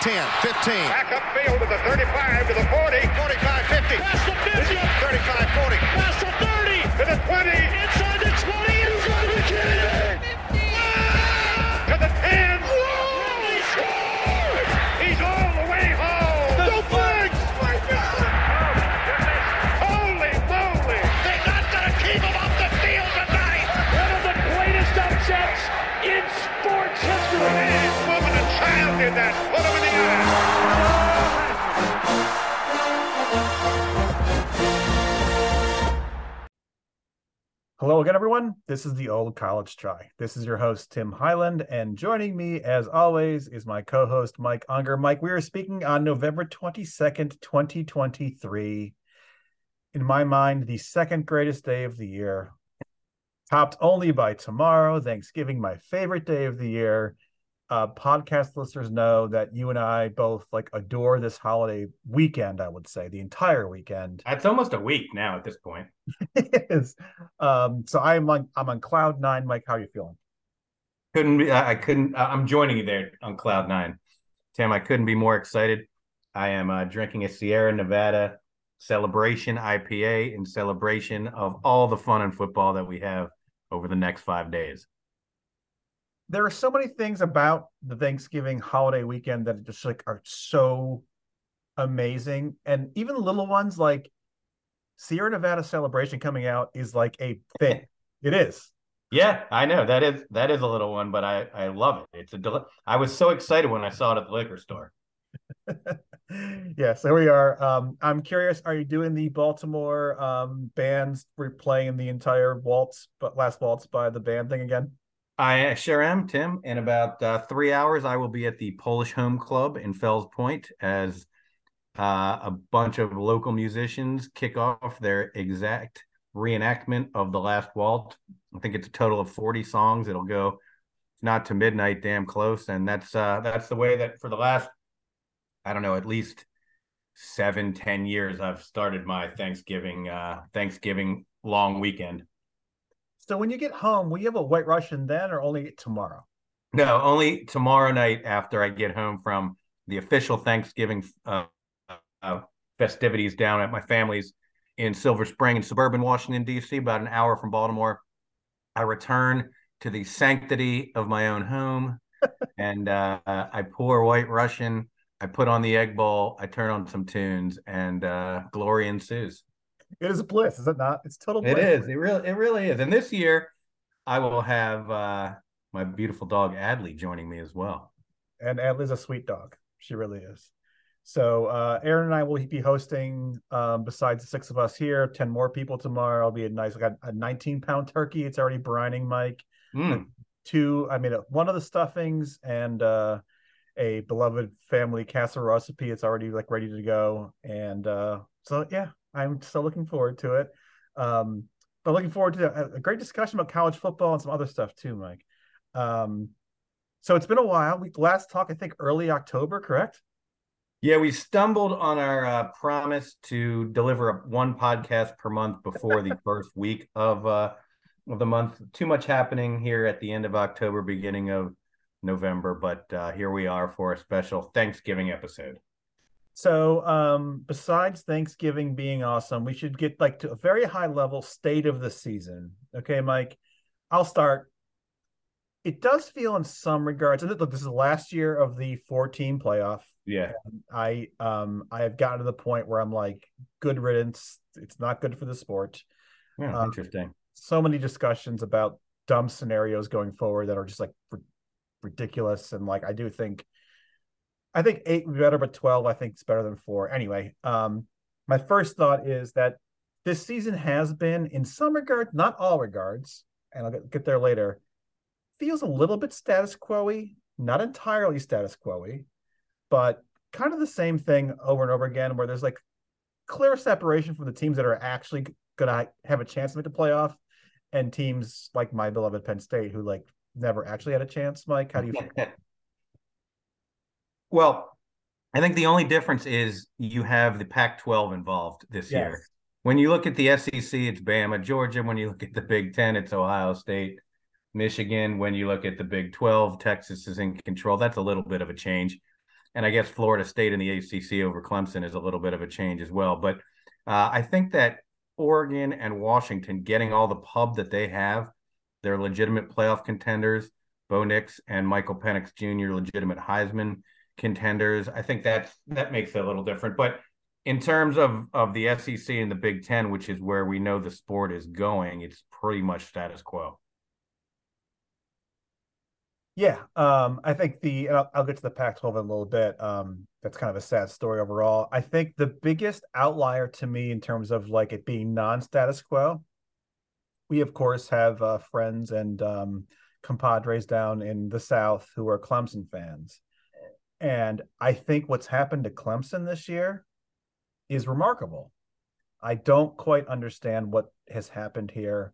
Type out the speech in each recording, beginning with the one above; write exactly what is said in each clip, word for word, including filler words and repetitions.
ten, fifteen. Back upfield to the thirty-five, to the forty. forty-five, fifty. Past the fifty. thirty-five, forty. Past the thirty. To the twenty. Inside the twenty. Inside the ten. To the ten. Whoa! He scored! He's all the way home. The flags! My God! Holy moly! They're not going to keep him off the field tonight! One of the greatest upsets in sports history. Man, woman, and child did that. Put him in the eye. Hello again, everyone. This is the Old College Try. This is your host, Tim Highland, and joining me, as always, is my co-host, Mike Unger. Mike, we are speaking on November twenty-second, twenty twenty-three. In my mind, the second greatest day of the year, topped only by tomorrow, Thanksgiving, my favorite day of the year. Uh, podcast listeners know that you and I both like adore this holiday weekend, I would say, the entire weekend. It's almost a week now at this point. It is. Um, so I'm on I'm on cloud nine. Mike, how are you feeling? Couldn't be, I couldn't, I'm joining you there on cloud nine. Tim, I couldn't be more excited. I am uh, drinking a Sierra Nevada Celebration I P A in celebration of all the fun and football that we have over the next five days. There are so many things about the Thanksgiving holiday weekend that just like are so amazing. And even little ones like Sierra Nevada Celebration coming out is like a thing. It is. Yeah, I know that is that is a little one, but I I love it. It's a del- I was so excited when I saw it at the liquor store. Yes, there we are. Um, I'm curious, are you doing the Baltimore um, bands replaying the entire waltz, but last waltz by the band thing again? I sure am, Tim. In about uh, three hours, I will be at the Polish Home Club in Fells Point as uh, a bunch of local musicians kick off their exact reenactment of the last waltz. I think it's a total of forty songs. It'll go not to midnight, damn close, and that's uh, that's the way that for the last, I don't know, at least seven, ten years, I've started my Thanksgiving uh, Thanksgiving long weekend. So when you get home, will you have a White Russian then or only tomorrow? No, only tomorrow night after I get home from the official Thanksgiving uh, uh, festivities down at my family's in Silver Spring in suburban Washington, D C, about an hour from Baltimore. I return to the sanctity of my own home and uh, I pour White Russian. I put on the egg bowl. I turn on some tunes and uh, glory ensues. It is a bliss, is it not? It's total bliss. It is. It really, it really is. And this year, I will have uh, my beautiful dog Adley joining me as well. And Adley's a sweet dog. She really is. So uh, Aaron and I will be hosting, um, besides the six of us here, ten more people tomorrow. It'll be a nice, like a nineteen pound turkey. It's already brining, Mike. Mm. Two, I made a, one of the stuffings and uh, a beloved family casserole recipe. It's already like ready to go. And uh, so, yeah. I'm still looking forward to it. Um, but looking forward to a, a great discussion about college football and some other stuff too, Mike. Um, so it's been a while. We last talked, I think, early October, correct? Yeah, we stumbled on our uh, promise to deliver a, one podcast per month before the first week of, uh, of the month. Too much happening here at the end of October, beginning of November. But uh, here we are for a special Thanksgiving episode. So um, besides Thanksgiving being awesome, we should get like to a very high level state of the season. Okay, Mike, I'll start. It does feel in some regards, and look, this is the last year of the four-team playoff. Yeah. I um I have gotten to the point where I'm like, good riddance. It's not good for the sport. Yeah, um, interesting. So many discussions about dumb scenarios going forward that are just like r- ridiculous. And like, I do think I think eight would be better, but twelve, I think it's better than four. Anyway, um, my first thought is that this season has been, in some regards, not all regards, and I'll get, get there later, feels a little bit status quo-y, not entirely status quo-y, but kind of the same thing over and over again, where there's like clear separation from the teams that are actually going to have a chance to make the playoff and teams like my beloved Penn State, who like never actually had a chance. Mike, how do you feel? Well, I think the only difference is you have the Pac twelve involved this Yes. year. When you look at the S E C, it's Bama, Georgia. When you look at the Big Ten, it's Ohio State, Michigan. When you look at the Big twelve, Texas is in control. That's a little bit of a change. And I guess Florida State in the A C C over Clemson is a little bit of a change as well. But uh, I think that Oregon and Washington getting all the pub that they have, they're legitimate playoff contenders. Bo Nix and Michael Penix Junior, legitimate Heisman contenders. I think that's that makes it a little different. But in terms of, of the S E C and the Big Ten, which is where we know the sport is going, it's pretty much status quo. Yeah, um, I think the I'll, I'll get to the Pac twelve in a little bit. Um, that's kind of a sad story overall. I think the biggest outlier to me in terms of like it being non-status quo, we of course have uh, friends and um, compadres down in the South who are Clemson fans, and I think what's happened to Clemson this year is remarkable. I don't quite understand what has happened here.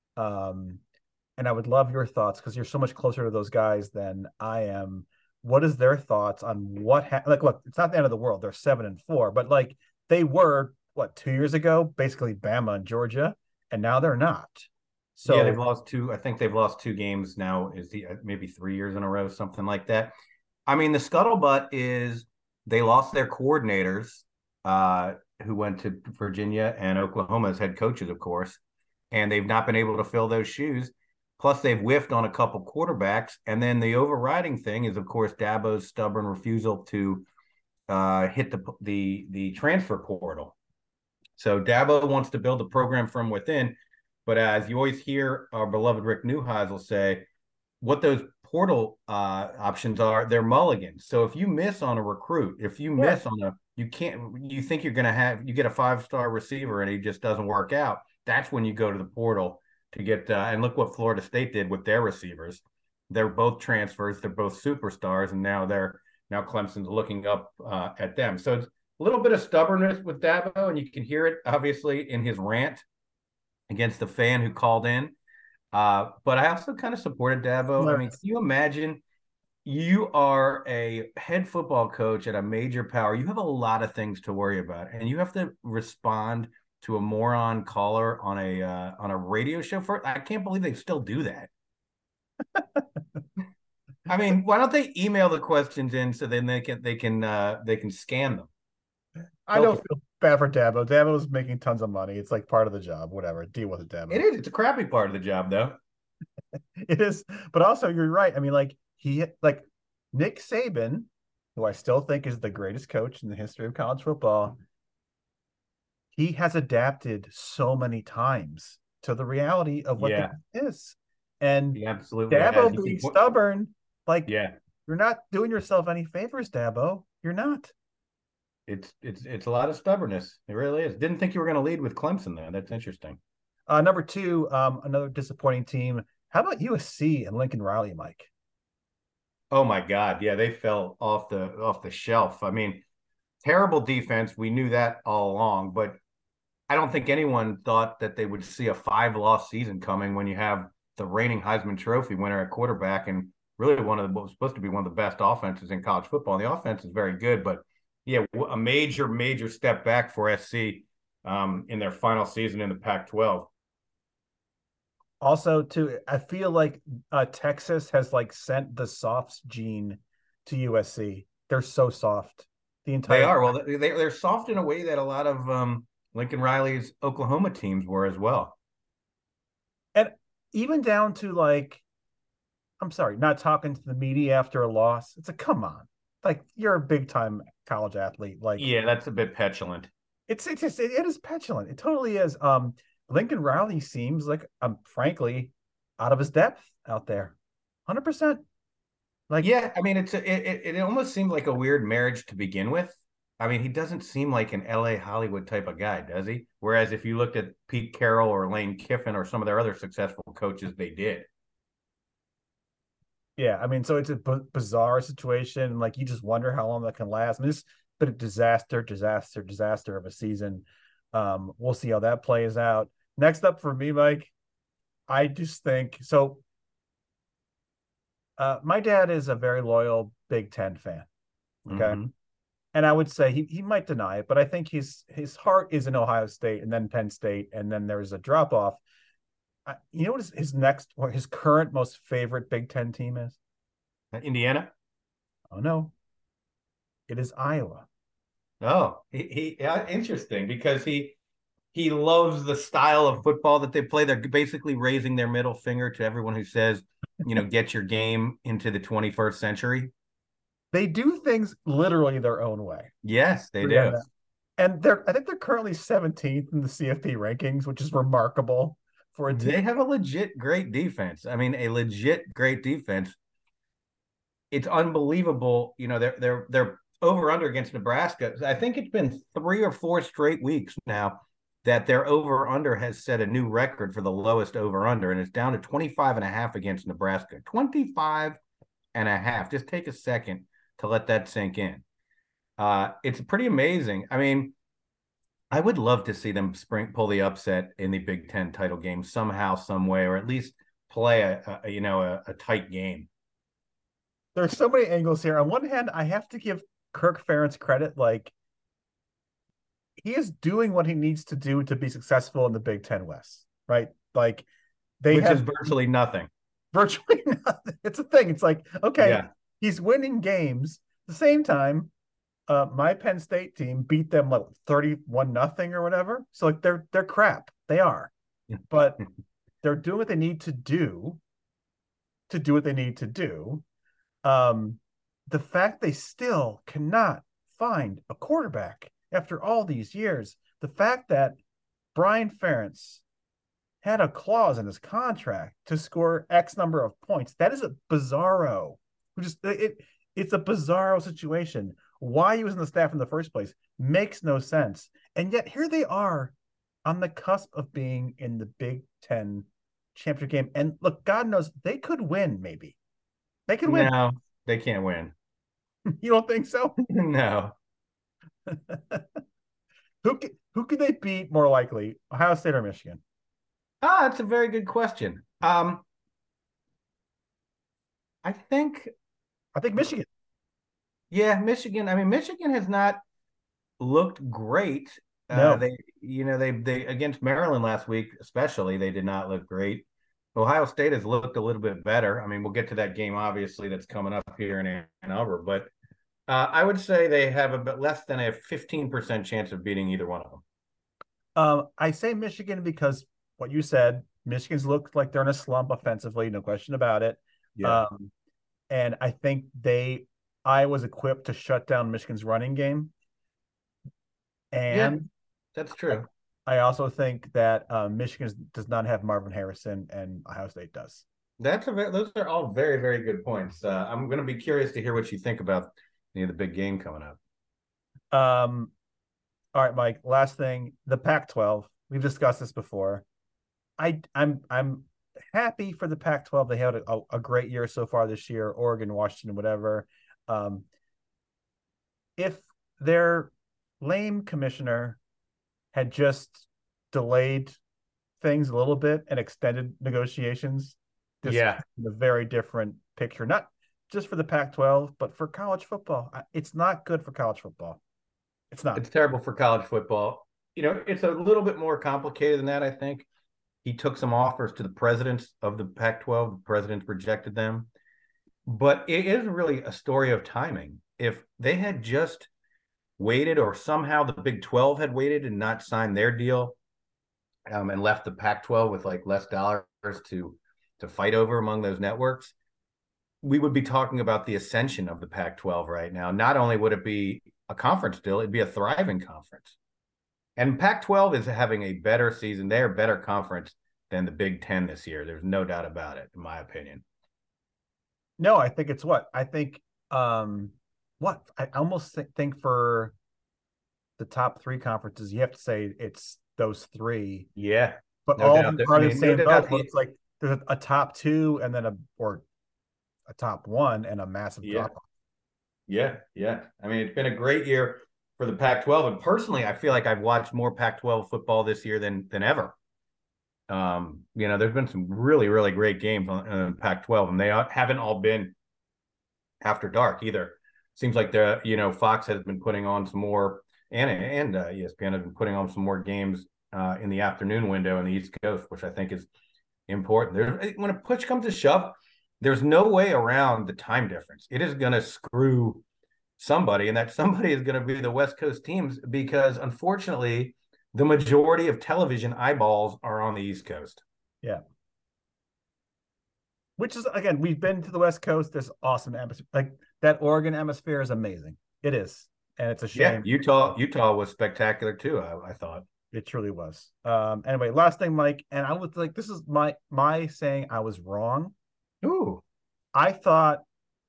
Um, And I would love your thoughts because you're so much closer to those guys than I am. What is their thoughts on what ha- like? Look, it's not the end of the world. They're seven and four, but like they were what two years ago, basically Bama and Georgia, and now they're not. So yeah, they've lost two. I think they've lost two games now. Is the maybe three years in a row, something like that. I mean, the scuttlebutt is they lost their coordinators, uh, who went to Virginia and Oklahoma as head coaches, of course, and they've not been able to fill those shoes. Plus, they've whiffed on a couple quarterbacks. And then the overriding thing is, of course, Dabo's stubborn refusal to uh, hit the, the, the transfer portal. So Dabo wants to build the program from within. But as you always hear our beloved Rick Neuheisel say, what those portal uh, options are, they're mulligans. So if you miss on a recruit, if you miss yeah. on a, you can't, you think you're going to have, you get a five-star receiver and he just doesn't work out. That's when you go to the portal to get, uh, and look what Florida State did with their receivers. They're both transfers. They're both superstars. And now they're, now Clemson's looking up uh, at them. So it's a little bit of stubbornness with Dabo, and you can hear it obviously in his rant against the fan who called in. Uh, but I also kind of supported Dabo. Yes. I mean, can you imagine you are a head football coach at a major power? You have a lot of things to worry about, and you have to respond to a moron caller on a uh, on a radio show. For I can't believe they still do that. I mean, why don't they email the questions in so then they can they can uh, they can scan them? I don't feel bad for Dabo. Dabo's making tons of money. It's like part of the job. Whatever. Deal with it, Dabo. It is. It's a crappy part of the job, though. It is. But also, you're right. I mean, like he like Nick Saban, who I still think is the greatest coach in the history of college football. He has adapted so many times to the reality of what yeah. it is. And he absolutely Dabo being can... stubborn, like yeah. you're not doing yourself any favors, Dabo. You're not. It's it's it's a lot of stubbornness. It really is. Didn't think you were going to lead with Clemson, though. That's interesting. Uh, number two, um, another disappointing team. How about U S C and Lincoln Riley, Mike? Oh my God. Yeah, they fell off the off the shelf. I mean, terrible defense. We knew that all along, but I don't think anyone thought that they would see a five-loss season coming when you have the reigning Heisman Trophy winner at quarterback and really one of the was supposed to be one of the best offenses in college football. And the offense is very good, but yeah, a major, major step back for S C um, in their final season in the Pac twelve. Also, too, I feel like uh, Texas has like sent the softs gene to U S C. They're so soft. The entire they are well. They they're soft in a way that a lot of um, Lincoln Riley's Oklahoma teams were as well. And even down to like, I'm sorry, not talking to the media after a loss. It's a come on, like you're a big time college athlete. Like, yeah, that's a bit petulant. It's it's just it, it is petulant. It totally is. Um, Lincoln Riley seems like, um, frankly, out of his depth out there, hundred percent. Like, yeah, I mean, it's a, it it almost seemed like a weird marriage to begin with. I mean, he doesn't seem like an L A Hollywood type of guy, does he? Whereas if you looked at Pete Carroll or Lane Kiffin or some of their other successful coaches, they did. Yeah, I mean, so it's a b- bizarre situation. Like, you just wonder how long that can last. I mean, it's been a disaster, disaster, disaster of a season. Um, we'll see how that plays out. Next up for me, Mike, I just think so. Uh, my dad is a very loyal Big Ten fan. Okay. Mm-hmm. And I would say he he might deny it, but I think his his heart is in Ohio State and then Penn State, and then there's a drop off. Uh, you know what his, his next or his current most favorite Big Ten team is? Indiana? Oh no, It is Iowa. Oh, he, he yeah, interesting because he he loves the style of football that they play. They're basically raising their middle finger to everyone who says, you know, get your game into the twenty-first century. They do things literally their own way. Yes, they do. And they're I think they're currently seventeenth in the C F P rankings, which is remarkable for a team. They have a legit great defense. I mean, a legit great defense. It's unbelievable. You know, they're they're they're over under against Nebraska. I think it's been three or four straight weeks now that their over under has set a new record for the lowest over under, and it's down to twenty-five and a half against Nebraska. twenty-five and a half. Just take a second to let that sink in. Uh, it's pretty amazing. I mean, I would love to see them spring pull the upset in the Big Ten title game somehow, some way, or at least play a, a you know a, a tight game. There's so many angles here. On one hand, I have to give Kirk Ferentz credit. Like, he is doing what he needs to do to be successful in the Big Ten West, right? Like, they Which have is virtually nothing. Virtually nothing. It's a thing. It's like, okay, yeah. he's winning games. At the same time, uh, my Penn State team beat them like thirty-one nothing or whatever. So like they're they're crap. They are. But they're doing what they need to do to do what they need to do. Um, the fact they still cannot find a quarterback after all these years, the fact that Brian Ferentz had a clause in his contract to score X number of points, that is a bizarro. Just it, it's a bizarro situation. Why he was in the staff in the first place makes no sense. And yet here they are on the cusp of being in the Big Ten championship game. And look, God knows they could win, maybe. They could win. No, they can't win. You don't think so? No. who, could, who could they beat more likely, Ohio State or Michigan? Ah, that's a very good question. Um, I think I think Michigan. Yeah, Michigan. I mean, Michigan has not looked great. No. Uh, they, you know, they they against Maryland last week, especially, they did not look great. Ohio State has looked a little bit better. I mean, we'll get to that game, obviously, that's coming up here in Ann Arbor. But uh, I would say they have a bit less than a fifteen percent chance of beating either one of them. Um, I say Michigan because what you said, Michigan's looked like they're in a slump offensively, no question about it. Yeah. Um, and I think they, I was equipped to shut down Michigan's running game. And yeah, that's true. I also think that uh, Michigan does not have Marvin Harrison and Ohio State does. That's a very, those are all very, very good points. Uh, I'm going to be curious to hear what you think about you know, the big game coming up. Um, all right, Mike, last thing, the Pac twelve. We've discussed this before. I, I'm I'm happy for the Pac twelve. They had a, a great year so far this year, Oregon, Washington, whatever. Um, if their lame commissioner had just delayed things a little bit and extended negotiations, this yeah, is a very different picture, not just for the Pac twelve, but for college football. It's not good for college football. It's not. It's terrible for college football. You know, it's a little bit more complicated than that, I think. He took some offers to the presidents of the Pac twelve. The presidents rejected them. But it is really a story of timing. If they had just waited, or somehow the Big twelve had waited and not signed their deal um, and left the Pac twelve with like less dollars to, to fight over among those networks, we would be talking about the ascension of the Pac twelve right now. Not only would it be a conference deal, it'd be a thriving conference. And Pac twelve is having a better season. They're a better conference than the Big Ten this year. There's no doubt about it, in my opinion. No, I think it's what? I think um, what? I almost think for the top three conferences, you have to say it's those three. Yeah. But no all doubt. of them are I mean, the same no boat. doubt. Where it's like there's a, a top two and then a or a top one and a massive Yeah. drop off. Yeah, yeah. I mean, it's been a great year for the Pac twelve. And personally, I feel like I've watched more Pac twelve football this year than than ever. Um, you know, there's been some really, really great games on uh, Pac twelve, and they haven't all been after dark either. Seems like the you know Fox has been putting on some more, and and uh, E S P N has been putting on some more games uh, in the afternoon window in the East Coast, which I think is important. There's, when a push comes to shove, there's no way around the time difference. It is going to screw somebody, and that somebody is going to be the West Coast teams because, unfortunately, the majority of television eyeballs are on the East Coast. Yeah. Which is, again, we've been to the West Coast. There's awesome atmosphere. Like that Oregon atmosphere is amazing. It is. And it's a shame. Yeah, Utah, Utah was spectacular too, I, I thought. It truly was. Um, anyway, last thing, Mike, and I was like, this is my my saying I was wrong. Ooh. I thought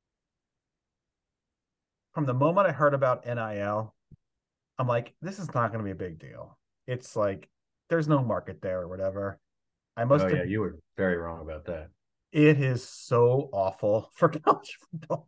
from the moment I heard about N I L, I'm like, this is not going to be a big deal. It's like there's no market there or whatever. I must. Oh have, yeah, you were very wrong about that. It is so awful for college football,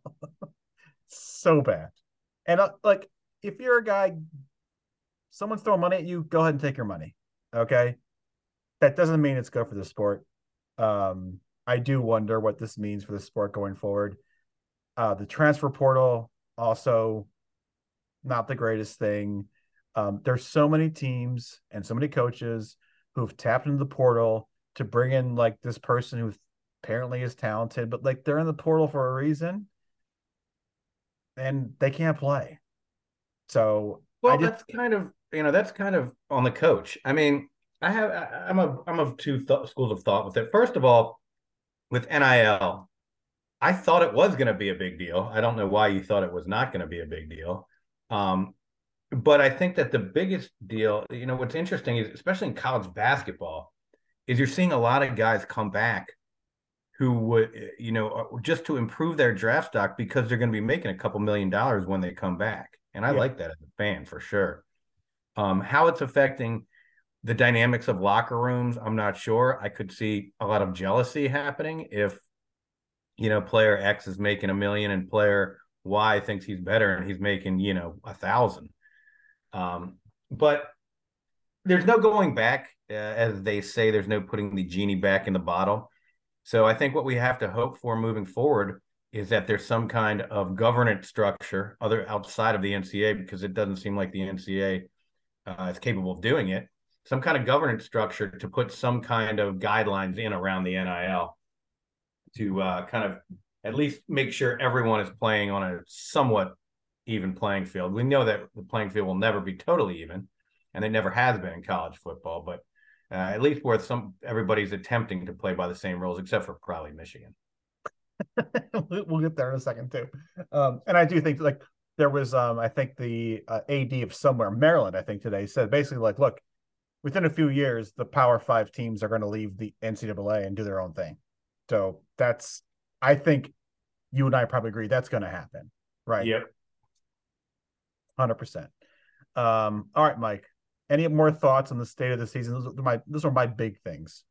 so bad. And uh, like, if you're a guy, someone's throwing money at you, go ahead and take your money. Okay, that doesn't mean it's good for the sport. Um, I do wonder what this means for the sport going forward. Uh, the transfer portal also not the greatest thing. Um, there's so many teams and so many coaches who've tapped into the portal to bring in like this person who apparently is talented, but like they're in the portal for a reason and they can't play. So well, I just, that's kind of you know that's kind of on the coach. I mean, I have I, I'm a I'm of two th- schools of thought with it. First of all, with N I L, I thought it was going to be a big deal. I don't know why you thought it was not going to be a big deal. Um, but I think that the biggest deal, you know, what's interesting is, especially in college basketball, is you're seeing a lot of guys come back who would, you know, just to improve their draft stock because they're going to be making a couple million dollars when they come back. And I yeah. like that as a fan for sure. Um, how it's affecting the dynamics of locker rooms, I'm not sure. I could see a lot of jealousy happening if, you know, player X is making a million and player Y thinks he's better and he's making, you know, a thousand. Um, but there's no going back, uh, as they say, there's no putting the genie back in the bottle. So I think what we have to hope for moving forward is that there's some kind of governance structure other outside of the N C A A, because it doesn't seem like the N C A A uh, is capable of doing it. Some kind of governance structure to put some kind of guidelines in around the N I L to uh, kind of at least make sure everyone is playing on a somewhat even playing field. We know that the playing field will never be totally even, and it never has been in college football, but uh, at least where some everybody's attempting to play by the same rules, except for probably Michigan. We'll get there in a second too. Um, and I do think like there was, um, I think the uh, A D of somewhere, Maryland, I think today said basically like, look, within a few years, the Power Five teams are going to leave the N C double A and do their own thing. So that's, I think you and I probably agree that's going to happen. Right. Yep. one hundred percent. Um, all right, Mike, any more thoughts on the state of the season? Those are my, those are my big things.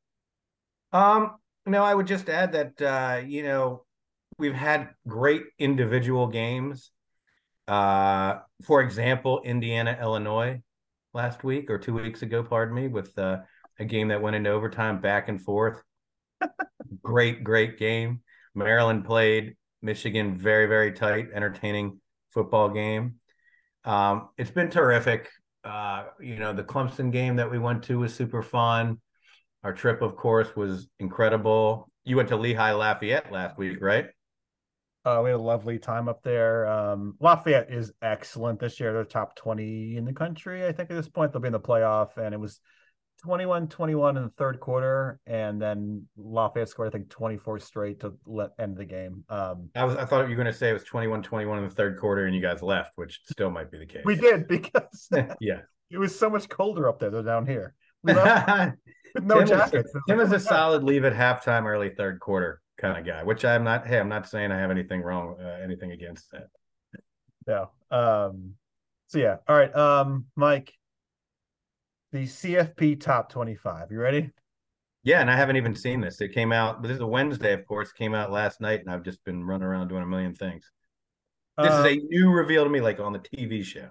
Um, no, I would just add that, uh, you know, we've had great individual games. Uh, for example, Indiana, Illinois last week or two weeks ago, pardon me, with uh, a game that went into overtime back and forth. Great, great game. Maryland played Michigan, very, very tight, entertaining football game. Um, it's been terrific. Uh, you know, the Clemson game that we went to was super fun. Our trip, of course, was incredible. You went to Lehigh Lafayette last week, right? Uh, we had a lovely time up there. Um, Lafayette is excellent this year. They're top twenty in the country. I think at this point they'll be in the playoff, and it was twenty-one twenty-one in the third quarter, and then Lafayette scored, I think, twenty-four straight to let end the game. Um, I was I thought you were going to say it was twenty-one twenty-one in the third quarter, and you guys left, which still might be the case. We did, because yeah, it was so much colder up there than down here. We left with no Tim jackets. Is, Tim is a solid leave at halftime, early third quarter kind of guy, which I'm not. Hey, I'm not saying I have anything wrong, uh, anything against that. No. Um, so yeah. All right. Um, Mike, the C F P top twenty-five. You ready? Yeah, and I haven't even seen this. It came out. This is a Wednesday, of course. It came out last night, and I've just been running around doing a million things. This um, is a new reveal to me, like on the T V show.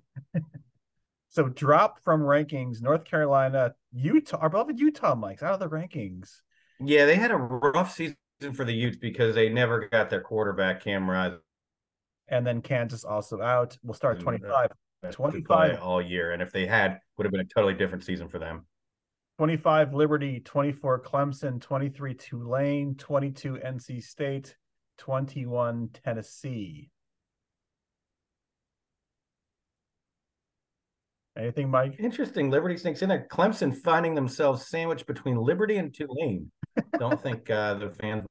So drop from rankings, North Carolina, Utah, our beloved Utah Mike's out of the rankings. Yeah, they had a rough season for the Utes because they never got their quarterback, Cam Rising. And then Kansas also out. We'll start at twenty-five. twenty-five all year. And if they had, would have been a totally different season for them. twenty-five Liberty, twenty-four Clemson, twenty-three Tulane, twenty-two N C State, twenty-one Tennessee. Anything, Mike? Interesting. Liberty sneaks in there. Clemson finding themselves sandwiched between Liberty and Tulane. Don't think uh, the fans.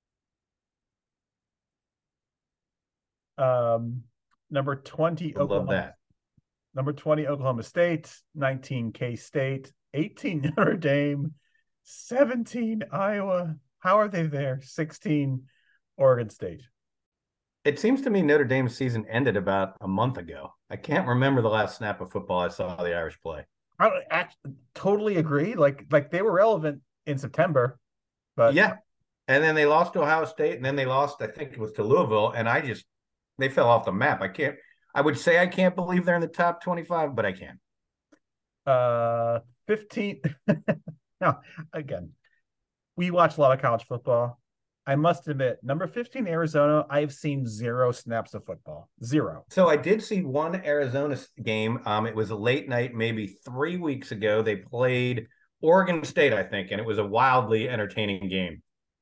Um, number twenty, Love Oklahoma. that. Number twenty, Oklahoma State. nineteen, K-State. eighteen, Notre Dame. seventeen, Iowa. How are they there? sixteen, Oregon State. It seems to me Notre Dame's season ended about a month ago. I can't remember the last snap of football I saw the Irish play. I don't actually, totally agree. Like, like they were relevant in September, but yeah. And then they lost to Ohio State, and then they lost, I think it was to Louisville, and I just they fell off the map. I can't. I would say I can't believe they're in the top twenty-five, but I can. Uh, fifteen. Now, again, we watch a lot of college football. I must admit, number fifteen, Arizona, I've seen zero snaps of football. Zero. So I did see one Arizona game. Um, it was a late night, maybe three weeks ago. They played Oregon State, I think, and it was a wildly entertaining game.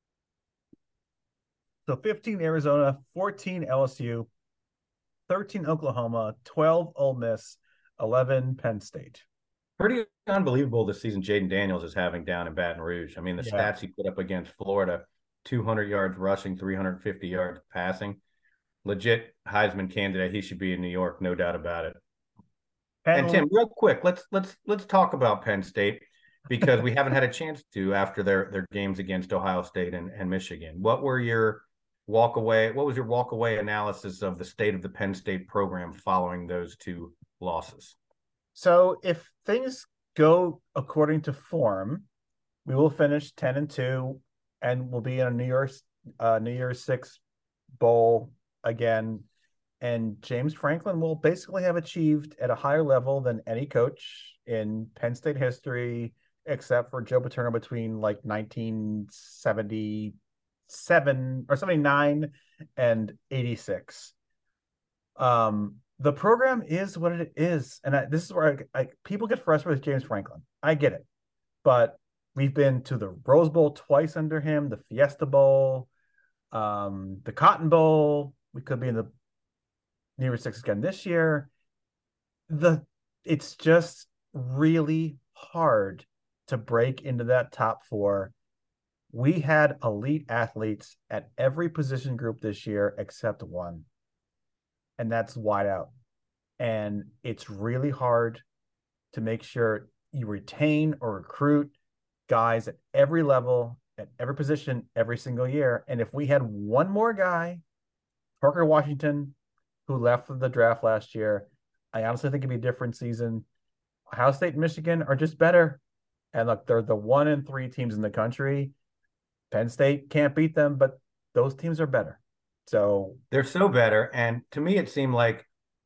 So fifteen, Arizona, fourteen, L S U, thirteen, Oklahoma, twelve, Ole Miss, eleven, Penn State. Pretty unbelievable this season Jaden Daniels is having down in Baton Rouge. I mean, the yeah. stats he put up against Florida, two hundred yards rushing, three hundred fifty yards passing. Legit Heisman candidate. He should be in New York, no doubt about it. Penn, and Tim, real quick, let's let's let's talk about Penn State because we haven't had a chance to after their their games against Ohio State and, and Michigan. What were your walk away? What was your walk away analysis of the state of the Penn State program following those two losses? So if things go according to form, we will finish ten and two, and we'll be in a New Year's uh, New Year's Six bowl again. And James Franklin will basically have achieved at a higher level than any coach in Penn State history, except for Joe Paterno between like nineteen seventy-seven or seventy-nine and eighty-six. Um, the program is what it is. And I, this is where I, I, people get frustrated with James Franklin. I get it. But we've been to the Rose Bowl twice under him, the Fiesta Bowl, um, the Cotton Bowl. We could be in the New Year's Six again this year. The it's just really hard to break into that top four. We had elite athletes at every position group this year except one, and that's wide out. And it's really hard to make sure you retain or recruit guys at every level, at every position, every single year. And if we had one more guy, Parker Washington, who left for the draft last year, I honestly think it'd be a different season. Ohio State and Michigan are just better. And look, they're the one and three teams in the country. Penn State can't beat them, but those teams are better. So they're so better. And to me, it seemed like,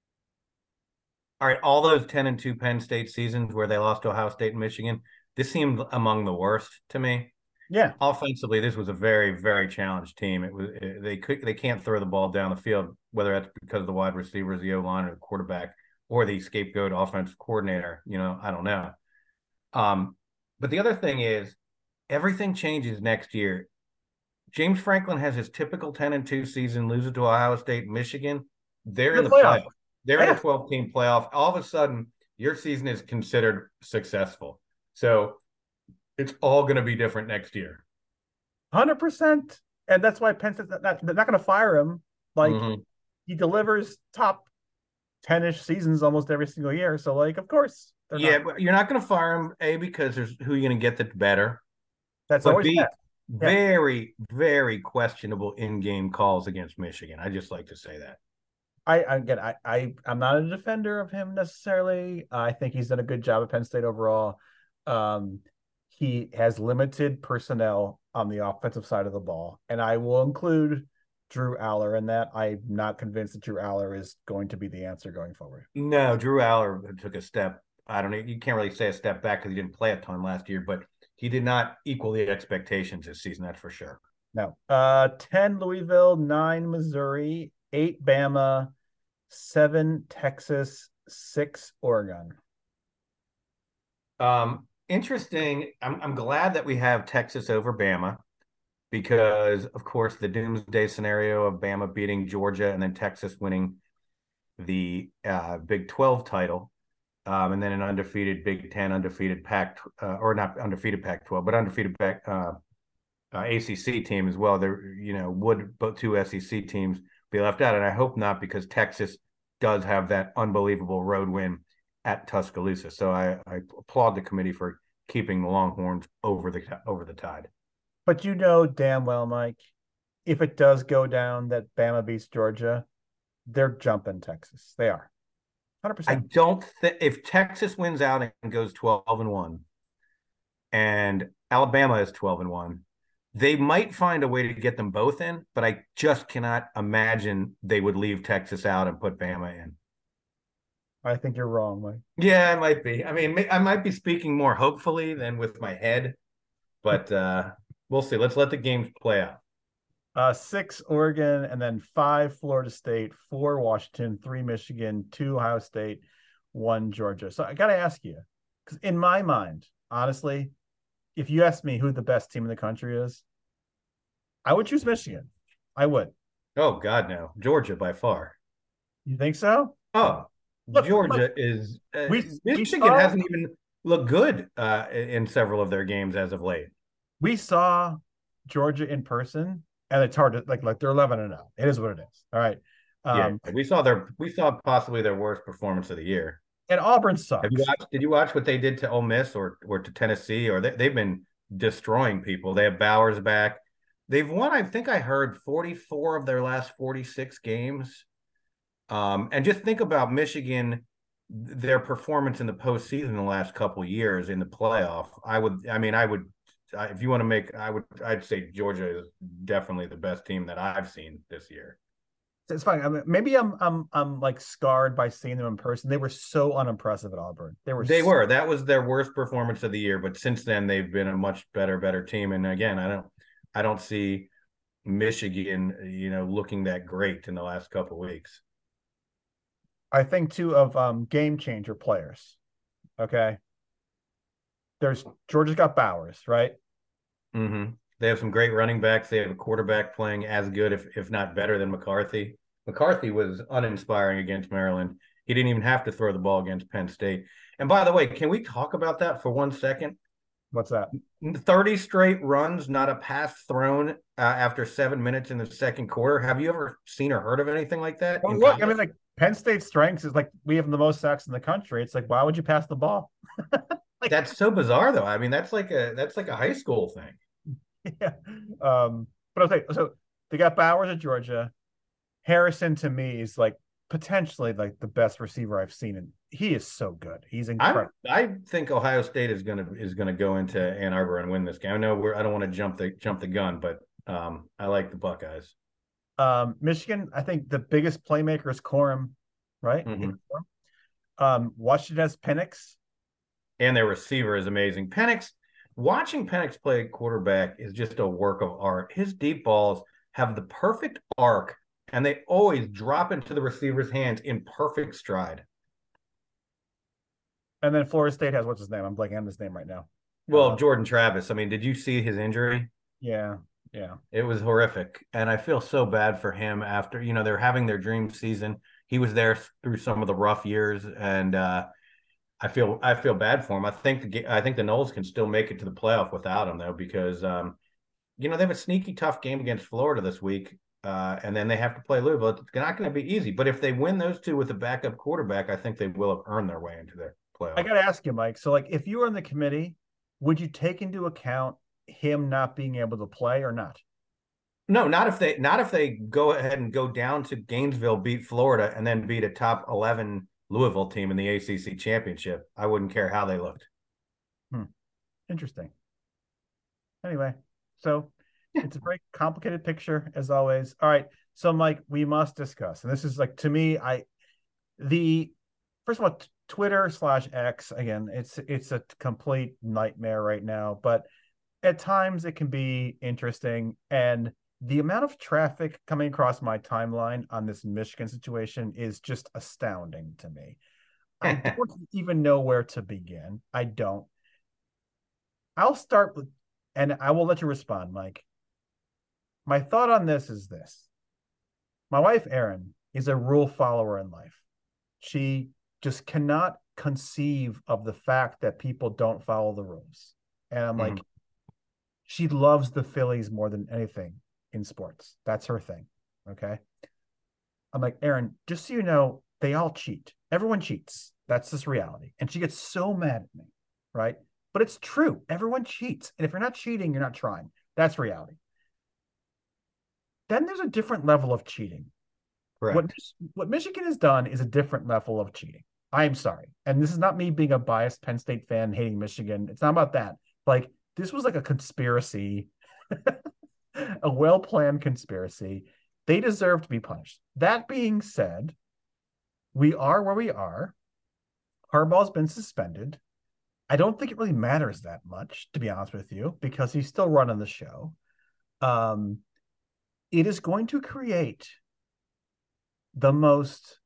all right, all those ten and two Penn State seasons where they lost to Ohio State and Michigan, this seemed among the worst to me. Yeah. Offensively, this was a very, very challenged team. It was it, they could they can't throw the ball down the field, whether that's because of the wide receivers, the O-line, or the quarterback, or the scapegoat offensive coordinator. You know, I don't know. Um, but the other thing is, everything changes next year. James Franklin has his typical ten and two season, loses to Ohio State, Michigan. They're in the playoff. playoff. They're yeah. in a twelve-team playoff. All of a sudden, your season is considered successful. So it's all going to be different next year. one hundred percent. And that's why Penn State's not, not, they're not going to fire him. Like, mm-hmm. he delivers top ten-ish seasons almost every single year. So, like, of course. Yeah, not. But you're not going to fire him, A, because there's who you're going to get that's better. That's but always B, yeah. very, very questionable in-game calls against Michigan. I just like to say that. I again, I, I I'm not a defender of him necessarily. I think he's done a good job at Penn State overall. Um, he has limited personnel on the offensive side of the ball, and I will include Drew Aller in that. I'm not convinced that Drew Aller is going to be the answer going forward. No, Drew Aller took a step. I don't know. You can't really say a step back because he didn't play a ton last year, but he did not equal the expectations this season. That's for sure. No. Uh, ten Louisville, nine Missouri, eight Bama, seven Texas, six Oregon. Um, interesting. I'm I'm glad that we have Texas over Bama because, of course, the doomsday scenario of Bama beating Georgia and then Texas winning the uh, Big twelve title um, and then an undefeated Big Ten, undefeated Pac, uh, or not undefeated Pac twelve, but undefeated Pac, uh, uh, A C C team as well. There, you know, would both two S E C teams be left out? And I hope not, because Texas does have that unbelievable road win at Tuscaloosa. So I, I applaud the committee for keeping the Longhorns over the over the Tide. But you know damn well, Mike, if it does go down that Bama beats Georgia, they're jumping Texas. They are. one hundred percent. I don't think if Texas wins out and goes twelve and one and Alabama is twelve and one, they might find a way to get them both in, but I just cannot imagine they would leave Texas out and put Bama in. I think you're wrong, Mike. Yeah, I might be. I mean, I might be speaking more hopefully than with my head, but uh, we'll see. Let's let the games play out. Uh, six Oregon, and then five Florida State, four Washington, three Michigan, two Ohio State, one Georgia. So I got to ask you, because in my mind, honestly, if you ask me who the best team in the country is, I would choose Michigan. I would. Oh, God, no. Georgia by far. You think so? Oh, Look, Georgia look, is uh, we, Michigan we saw, hasn't even looked good uh, in several of their games as of late. We saw Georgia in person, and it's hard to like like they're eleven and oh. It is what it is. All right. Um, yeah, we saw their we saw possibly their worst performance of the year. And Auburn sucks. Have you watched, did you watch what they did to Ole Miss or or to Tennessee? Or they, they've been destroying people. They have Bowers back. They've won, I think I heard, forty-four of their last forty-six games. Um, and just think about Michigan, their performance in the postseason the last couple of years in the playoff. I would, I mean, I would, if you want to make, I would, I'd say Georgia is definitely the best team that I've seen this year. It's fine. I mean, maybe I'm, I'm, I'm like scarred by seeing them in person. They were so unimpressive at Auburn. They were, they so- were. That was their worst performance of the year. But since then, they've been a much better, better team. And again, I don't, I don't see Michigan, you know, looking that great in the last couple of weeks. I think too of um, game changer players. Okay. There's Georgia's got Bowers, right? Mm-hmm. They have some great running backs. They have a quarterback playing as good, if if not better, than McCarthy. McCarthy was uninspiring against Maryland. He didn't even have to throw the ball against Penn State. And by the way, can we talk about that for one second? What's that? thirty straight runs, not a pass thrown uh, after seven minutes in the second quarter. Have you ever seen or heard of anything like that? Well, look, I mean, like Penn State's strengths is like we have the most sacks in the country. It's like, why would you pass the ball? Like, that's so bizarre, though. I mean, that's like a that's like a high school thing. Yeah. Um, but I'll say, so they got Bowers at Georgia. Harrison to me is like potentially like the best receiver I've seen, and he is so good. He's incredible. I, I think Ohio State is gonna is gonna go into Ann Arbor and win this game. I know we're I don't want to jump the jump the gun, but um, I like the Buckeyes. Um, Michigan, I think the biggest playmaker is Corum, right? Mm-hmm. Um, Washington has Penix. And their receiver is amazing. Penix, watching Penix play quarterback is just a work of art. His deep balls have the perfect arc, and they always drop into the receiver's hands in perfect stride. And then Florida State has, what's his name? I'm blanking on his name right now. Well, uh, Jordan Travis. I mean, did you see his injury? Yeah, yeah. It was horrific. And I feel so bad for him after, you know, they're having their dream season. He was there through some of the rough years, and uh, I feel I feel bad for him. I think the I think the Noles can still make it to the playoff without him, though, because um, you know, they have a sneaky tough game against Florida this week, uh, and then they have to play Louisville. It's not going to be easy, but if they win those two with a backup quarterback, I think they will have earned their way into their playoff. I got to ask you, Mike. So, like, if you were in the committee, would you take into account him not being able to play or not? No, not if they not if they go ahead and go down to Gainesville, beat Florida, and then beat a top eleven Louisville team in the A C C championship. I wouldn't care how they looked. Hmm. Interesting. Anyway, so it's a very complicated picture as always. All right. So Mike, we must discuss, and this is like, to me, I, the, first of all, t- Twitter slash X, again, it's, it's a complete nightmare right now, but at times it can be interesting. And the amount of traffic coming across my timeline on this Michigan situation is just astounding to me. I don't even know where to begin. I don't. I'll start with, and I will let you respond, Mike. My thought on this is this. My wife, Erin, is a rule follower in life. She just cannot conceive of the fact that people don't follow the rules. And I'm Mhm. like, she loves the Phillies more than anything in sports. That's her thing. Okay. I'm like, Aaron, just so you know, they all cheat. Everyone cheats. That's just reality. And she gets so mad at me, right? But it's true. Everyone cheats. And if you're not cheating, you're not trying. That's reality. Then there's a different level of cheating. Correct. What, what Michigan has done is a different level of cheating. I am sorry. And this is not me being a biased Penn State fan hating Michigan. It's not about that. Like, this was like a conspiracy, a well-planned conspiracy. They deserve to be punished. That being said, we are where we are. Harbaugh's been suspended. I don't think it really matters that much, to be honest with you, because he's still running the show. Um, it is going to create the most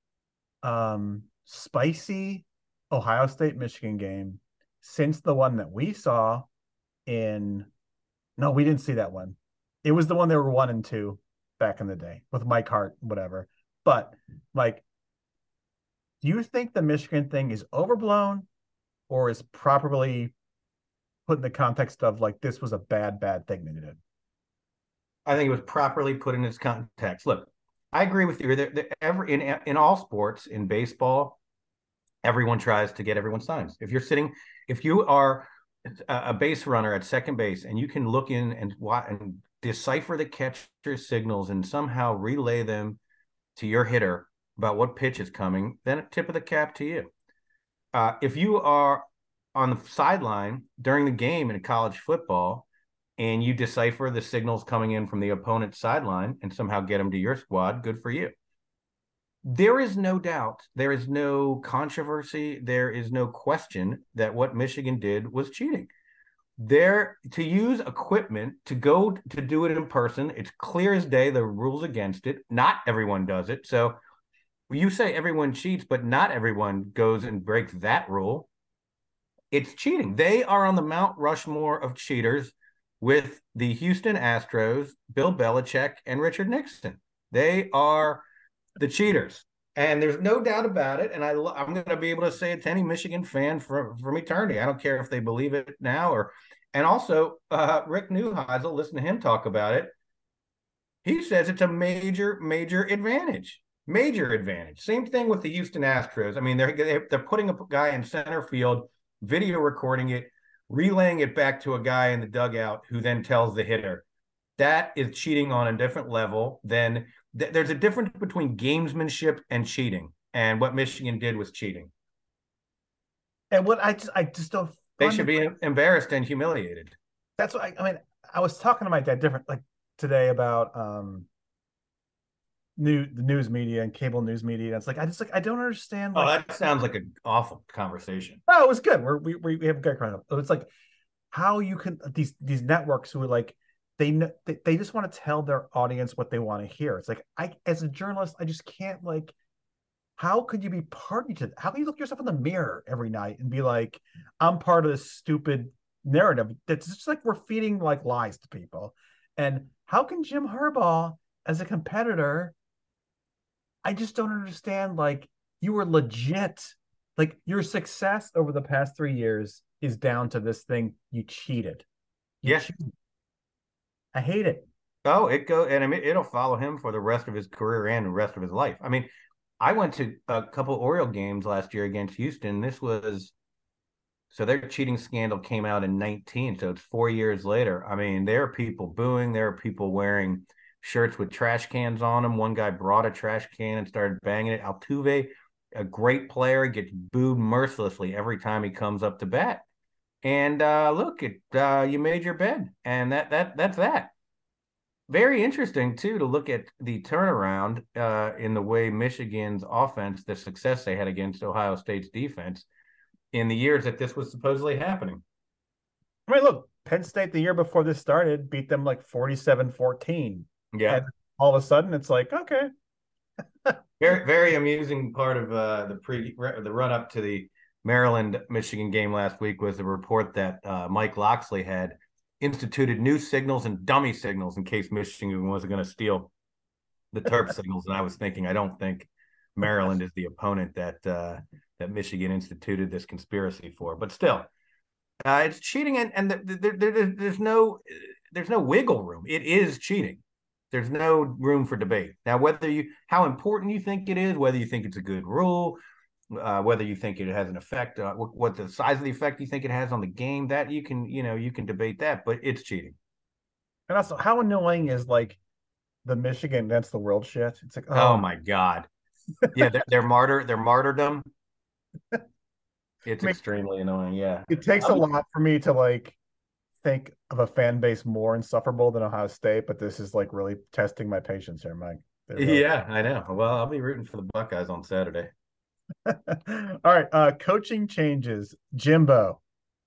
um, spicy Ohio State Michigan game since the one that we saw in. No, we didn't see that one. It was the one they were one and two back in the day with Mike Hart, whatever. But like, do you think the Michigan thing is overblown or is properly put in the context of like, this was a bad, bad thing they did? I think it was properly put in its context. Look, I agree with you. There, there, every, in, in all sports, in baseball, everyone tries to get everyone's signs. If you're sitting, if you are a base runner at second base and you can look in and, and decipher the catcher's signals and somehow relay them to your hitter about what pitch is coming, then a tip of the cap to you. Uh, if you are on the sideline during the game in college football and you decipher the signals coming in from the opponent's sideline and somehow get them to your squad, good for you. There is no doubt, there is no controversy, there is no question that what Michigan did was cheating. There, to use equipment, to go to do it in person, it's clear as day the rules against it. Not everyone does it. So you say everyone cheats, but not everyone goes and breaks that rule. It's cheating. They are on the Mount Rushmore of cheaters with the Houston Astros, Bill Belichick, and Richard Nixon. They are the cheaters. And there's no doubt about it. And I, I'm going to be able to say it to any Michigan fan from, from eternity. I don't care if they believe it now or, and also uh, Rick Neuheisel, listen to him talk about it. He says it's a major, major advantage, major advantage. Same thing with the Houston Astros. I mean, they're, they're putting a guy in center field, video recording it, relaying it back to a guy in the dugout who then tells the hitter. That is cheating on a different level than th- there's a difference between gamesmanship and cheating. And what Michigan did was cheating. And what I just, I just don't. They should be embarrassed and humiliated. That's what I, I mean. I was talking to my dad different like today about um new the news media and cable news media. And it's like I just like I don't understand. Like, oh, that sounds like an awful conversation. No, it was good. We're, we we we have a good kind of. It's like how you can these these networks who are like they know they, they just want to tell their audience what they want to hear. It's like I as a journalist I just can't like. How could you be party to? How can you look yourself in the mirror every night and be like, I'm part of this stupid narrative? That's just like we're feeding like lies to people. And how can Jim Harbaugh, as a competitor, I just don't understand. Like you were legit, like your success over the past three years is down to this thing. You cheated. You yeah, cheated. I hate it. Oh, it go and I mean it'll follow him for the rest of his career and the rest of his life. I mean. I went to a couple Oriole games last year against Houston. This was, so their cheating scandal came out in nineteen. So it's four years later. I mean, there are people booing. There are people wearing shirts with trash cans on them. One guy brought a trash can and started banging it. Altuve, a great player, gets booed mercilessly every time he comes up to bat. And uh, look, it uh, you made your bed, and that that that's that. Very interesting, too, to look at the turnaround uh, in the way Michigan's offense, the success they had against Ohio State's defense in the years that this was supposedly happening. I mean, look, Penn State the year before this started beat them like forty-seven fourteen. Yeah. And all of a sudden, it's like, okay. very, very amusing part of uh, the pre the run up to the Maryland Michigan game last week was the report that uh, Mike Locksley had instituted new signals and dummy signals in case Michigan wasn't going to steal the Terp signals. And I was thinking, I don't think Maryland is the opponent that uh, that Michigan instituted this conspiracy for. But still, uh, it's cheating, and and the, the, the, there's no there's no wiggle room. It is cheating. There's no room for debate. Now, whether you how important you think it is, whether you think it's a good rule, uh, whether you think it has an effect, uh, what, what the size of the effect you think it has on the game, that you can you know you can debate that, but it's cheating. And also, how annoying is like the Michigan against the world shit? It's like, oh, oh my god, yeah, they're, they're martyr, they're martyrdom. It's I mean, extremely annoying. Yeah, it takes a lot for me to like think of a fan base more insufferable than Ohio State, but this is like really testing my patience here, Mike. Really... Yeah, I know. Well, I'll be rooting for the Buckeyes on Saturday. All right, uh, coaching changes. Jimbo.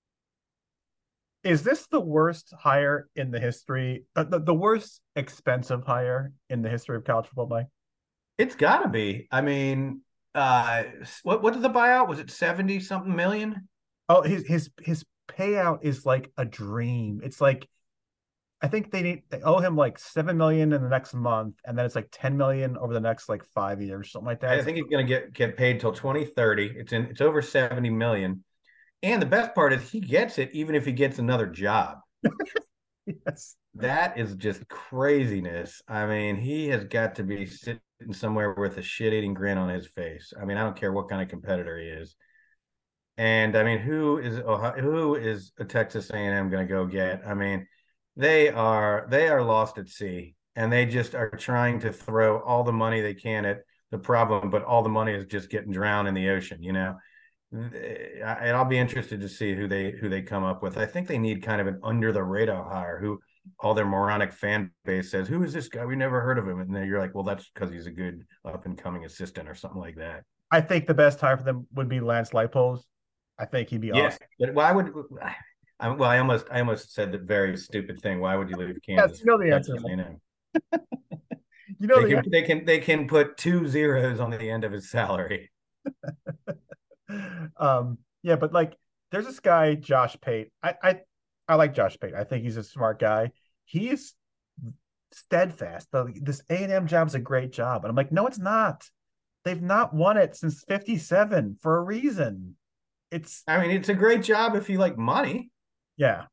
Is this the worst hire in the history, uh, the, the worst expensive hire in the history of college football, Mike? It's got to be. I mean, uh, what what did the buyout? Was it seventy something million? Oh, his his his payout is like a dream. It's like, I think they need they owe him like seven million in the next month, and then it's like ten million over the next like five years, something like that. I think he's going to get get paid till twenty thirty. It's in it's over seventy million. And the best part is he gets it even if he gets another job. Yes. That is just craziness. I mean, he has got to be sitting somewhere with a shit-eating grin on his face. I mean, I don't care what kind of competitor he is. And I mean, who is who is a Texas A and M going to go get? I mean, they are they are lost at sea, and they just are trying to throw all the money they can at the problem, but all the money is just getting drowned in the ocean, you know. And I'll be interested to see who they who they come up with. I think they need kind of an under the radar hire who all their moronic fan base says, who is this guy? We never heard of him. And then you're like, well, that's because he's a good up and coming assistant or something like that. I think the best hire for them would be Lance Leipold. I think he'd be yeah, awesome. But why would I well, I almost I almost said the very stupid thing. Why would you leave Kansas? Yes, you know the answer. you know they the can, answer. They can they can put two zeros on the end of his salary. um yeah but like there's this guy Josh Pate. I, I I like Josh Pate. I think he's a smart guy. He's steadfast. This A and M job's a great job, and I'm like, no, it's not. They've not won it since fifty-seven for a reason. It's I mean, it's a great job if you like money. Yeah.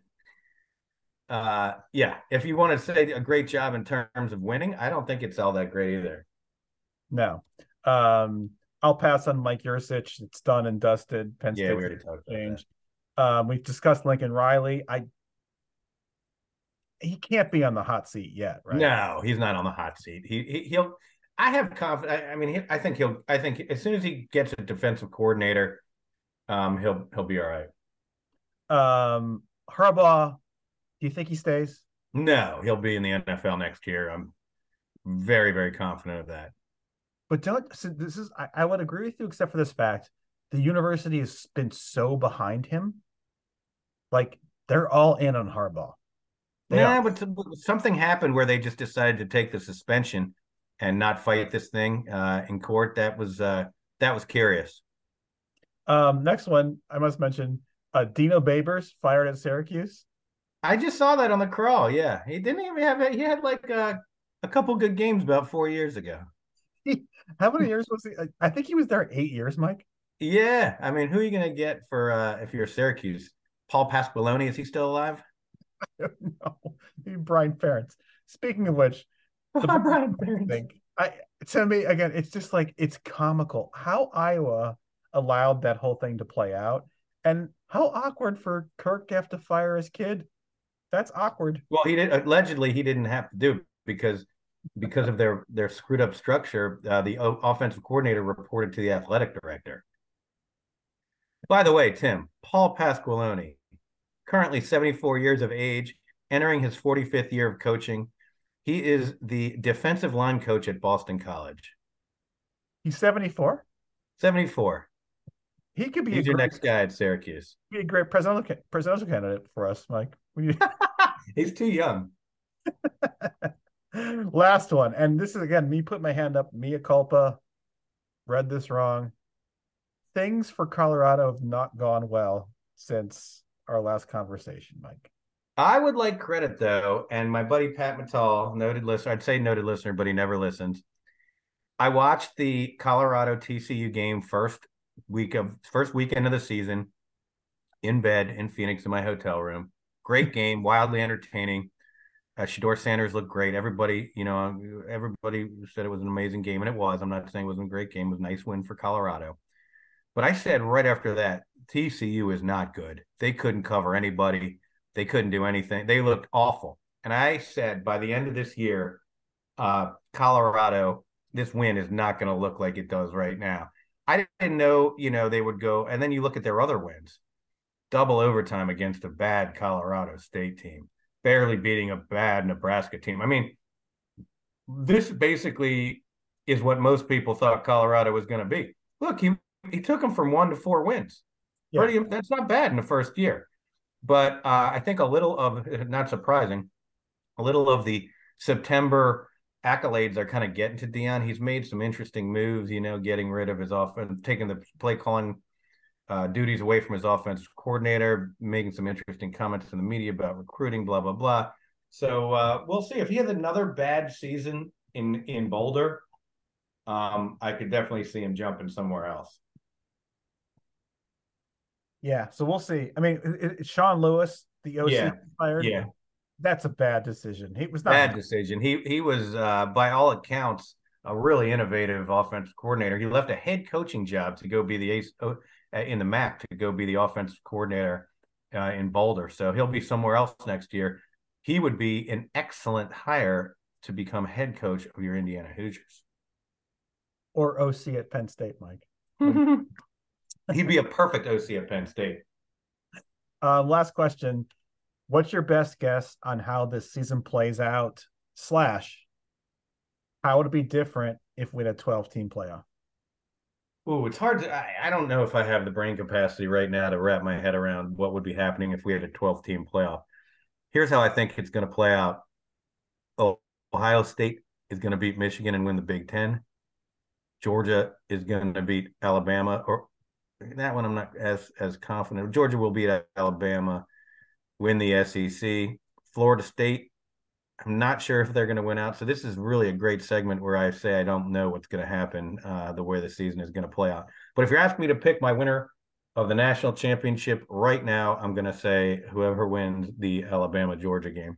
uh yeah if you want to say a great job in terms of winning, I don't think it's all that great either. No. um I'll pass on Mike Yurcich. It's done and dusted. Penn State yeah, we already talked about that. Um, we've discussed Lincoln Riley. I he can't be on the hot seat yet, right? No, he's not on the hot seat. He, he he'll. I have confidence. I, I mean, he, I think he'll. I think as soon as he gets a defensive coordinator, um, he'll he'll be all right. Um, Harbaugh, do you think he stays? No, he'll be in the N F L next year. I'm very very confident of that. But don't, so this is, I, I would agree with you, except for this fact. The university has been so behind him. Like, they're all in on Harbaugh. They yeah, are. but something happened where they just decided to take the suspension and not fight this thing uh, in court. That was uh, that was curious. Um, next one, I must mention, uh, Dino Babers fired at Syracuse. I just saw that on the crawl. Yeah, he didn't even have it. He had like uh, a couple good games about four years ago. How many years was he? I think he was there eight years, Mike. Yeah, I mean, who are you going to get for uh, if you're Syracuse? Paul Pasqualoni, is he still alive? I don't know. Maybe Brian Ferentz. Speaking of which, the Brian Ferentz. Thing, I to me again, it's just like it's comical how Iowa allowed that whole thing to play out, and how awkward for Kirk to have to fire his kid. That's awkward. Well, he did allegedly he didn't have to do it because. Because of their their screwed up structure, uh, the o- offensive coordinator reported to the athletic director. By the way, Tim, Paul Pasqualoni, currently seventy-four years of age, entering his forty-fifth year of coaching. He is the defensive line coach at Boston College. He's seventy-four? seventy-four. He could be He's a your great, next guy at Syracuse. Be a great presidential, presidential candidate for us, Mike. He's too young. Last one, and this is again me put my hand up, mea culpa, read this wrong. Things for Colorado have not gone well since our last conversation, Mike. I would like credit though, and my buddy Pat Mattal, noted listener, I'd say noted listener, but he never listens. I watched the Colorado T C U game first week of first weekend of the season in bed in Phoenix in my hotel room. Great game, wildly entertaining. Uh, Shedeur Sanders looked great. Everybody, you know, everybody said it was an amazing game, and it was. I'm not saying it wasn't a great game. It was a nice win for Colorado. But I said right after that, T C U is not good. They couldn't cover anybody. They couldn't do anything. They looked awful. And I said by the end of this year, uh, Colorado, this win is not going to look like it does right now. I didn't know, you know, they would go. And then you look at their other wins. Double overtime against a bad Colorado State team, barely beating a bad Nebraska team. I mean, this basically is what most people thought Colorado was going to be. Look, he, he took them from one to four wins. Yeah. Pretty, that's not bad in the first year. But uh, I think a little of, not surprising, a little of the September accolades are kind of getting to Deion. He's made some interesting moves, you know, getting rid of his offense, taking the play calling uh, duties away from his offensive coordinator, making some interesting comments in the media about recruiting, blah, blah, blah. So uh, we'll see. If he has another bad season in, in Boulder, um, I could definitely see him jumping somewhere else. Yeah, so we'll see. I mean, it, it, Sean Lewis, the O C yeah. fired. Yeah. That's a bad decision. He was not bad decision. He he was, uh, by all accounts, a really innovative offensive coordinator. He left a head coaching job to go be the ace uh, in the M A C to go be the offensive coordinator uh, in Boulder. So he'll be somewhere else next year. He would be an excellent hire to become head coach of your Indiana Hoosiers. Or O C at Penn State, Mike. He'd be a perfect O C at Penn State. Uh, last question. What's your best guess on how this season plays out, slash how would it be different if we had a twelve-team playoff? Oh, it's hard to I, – I don't know if I have the brain capacity right now to wrap my head around what would be happening if we had a twelve-team playoff. Here's how I think it's going to play out. Oh, Ohio State is going to beat Michigan and win the Big Ten. Georgia is going to beat Alabama. Or that one I'm not as, as confident. Georgia will beat Alabama, win the S E C. Florida State, I'm not sure if they're going to win out. So this is really a great segment where I say I don't know what's going to happen, uh, the way the season is going to play out. But if you're asking me to pick my winner of the national championship right now, I'm going to say whoever wins the Alabama-Georgia game.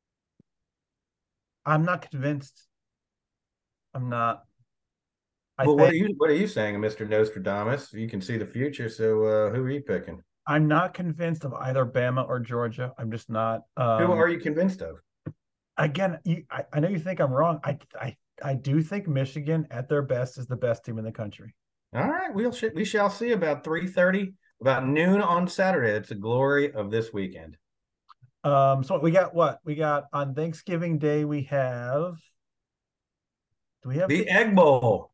I'm not convinced. I'm not. I well, think, what are you what are you saying, Mister Nostradamus? You can see the future, so uh, who are you picking? I'm not convinced of either Bama or Georgia. I'm just not. Um, who are you convinced of? Again, you, I, I know you think I'm wrong. I, I I do think Michigan, at their best, is the best team in the country. All right, we'll we shall see about three thirty, about noon on Saturday. It's the glory of this weekend. Um, so we got what we got on Thanksgiving Day. We have. Do we have the, the Egg Bowl?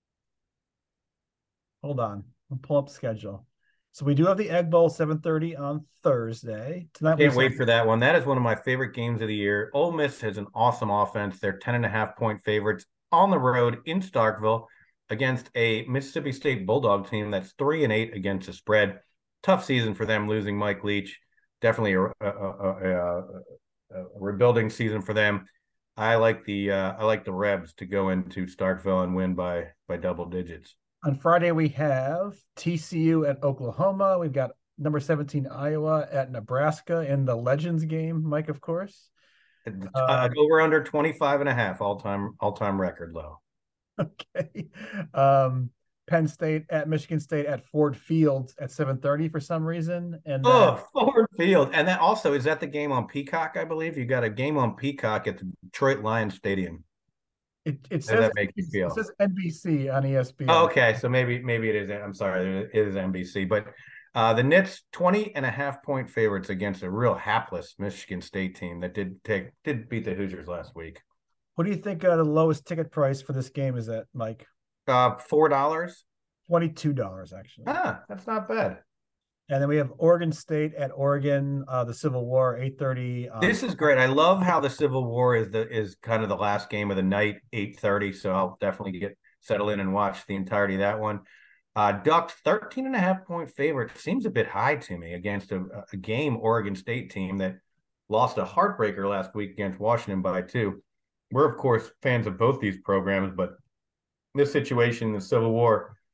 Hold on, I'll pull up the schedule. So we do have the Egg Bowl seven thirty on Thursday. Tonight Can't wait for that one. That is one of my favorite games of the year. Ole Miss has an awesome offense. They're ten and a half point favorites on the road in Starkville against a Mississippi State Bulldog team that's three and eight against the spread. Tough season for them, losing Mike Leach. Definitely a, a, a, a, a rebuilding season for them. I like the uh, I like the Rebs to go into Starkville and win by by double digits. On Friday, we have T C U at Oklahoma. We've got number seventeen Iowa at Nebraska in the Legends game, Mike, of course. Uh, uh, over under twenty-five and a half all-time all-time record low. Okay. Um, Penn State at Michigan State at Ford Field at seven thirty for some reason. And then, oh, Ford Field. And that also, is that the game on Peacock, I believe? You got a game on Peacock at the Detroit Lions Stadium. It, it How says does that make you feel? It says N B C on E S P N. Oh, okay, so maybe maybe it is. I'm sorry, it is N B C. But uh, the Knicks twenty and a half point favorites against a real hapless Michigan State team that did take did beat the Hoosiers last week. What do you think uh, the lowest ticket price for this game is at, Mike? Uh, four dollars. Twenty-two dollars actually. Ah, that's not bad. And then we have Oregon State at Oregon, uh, the Civil War, eight thirty. Um, this is great. I love how the Civil War is the is kind of the last game of the night, eight thirty. So I'll definitely get settle in and watch the entirety of that one. Uh, Ducks, thirteen and a half point favorite. Seems a bit high to me against a, a game Oregon State team that lost a heartbreaker last week against Washington by two. We're, of course, fans of both these programs, but this situation, the Civil War,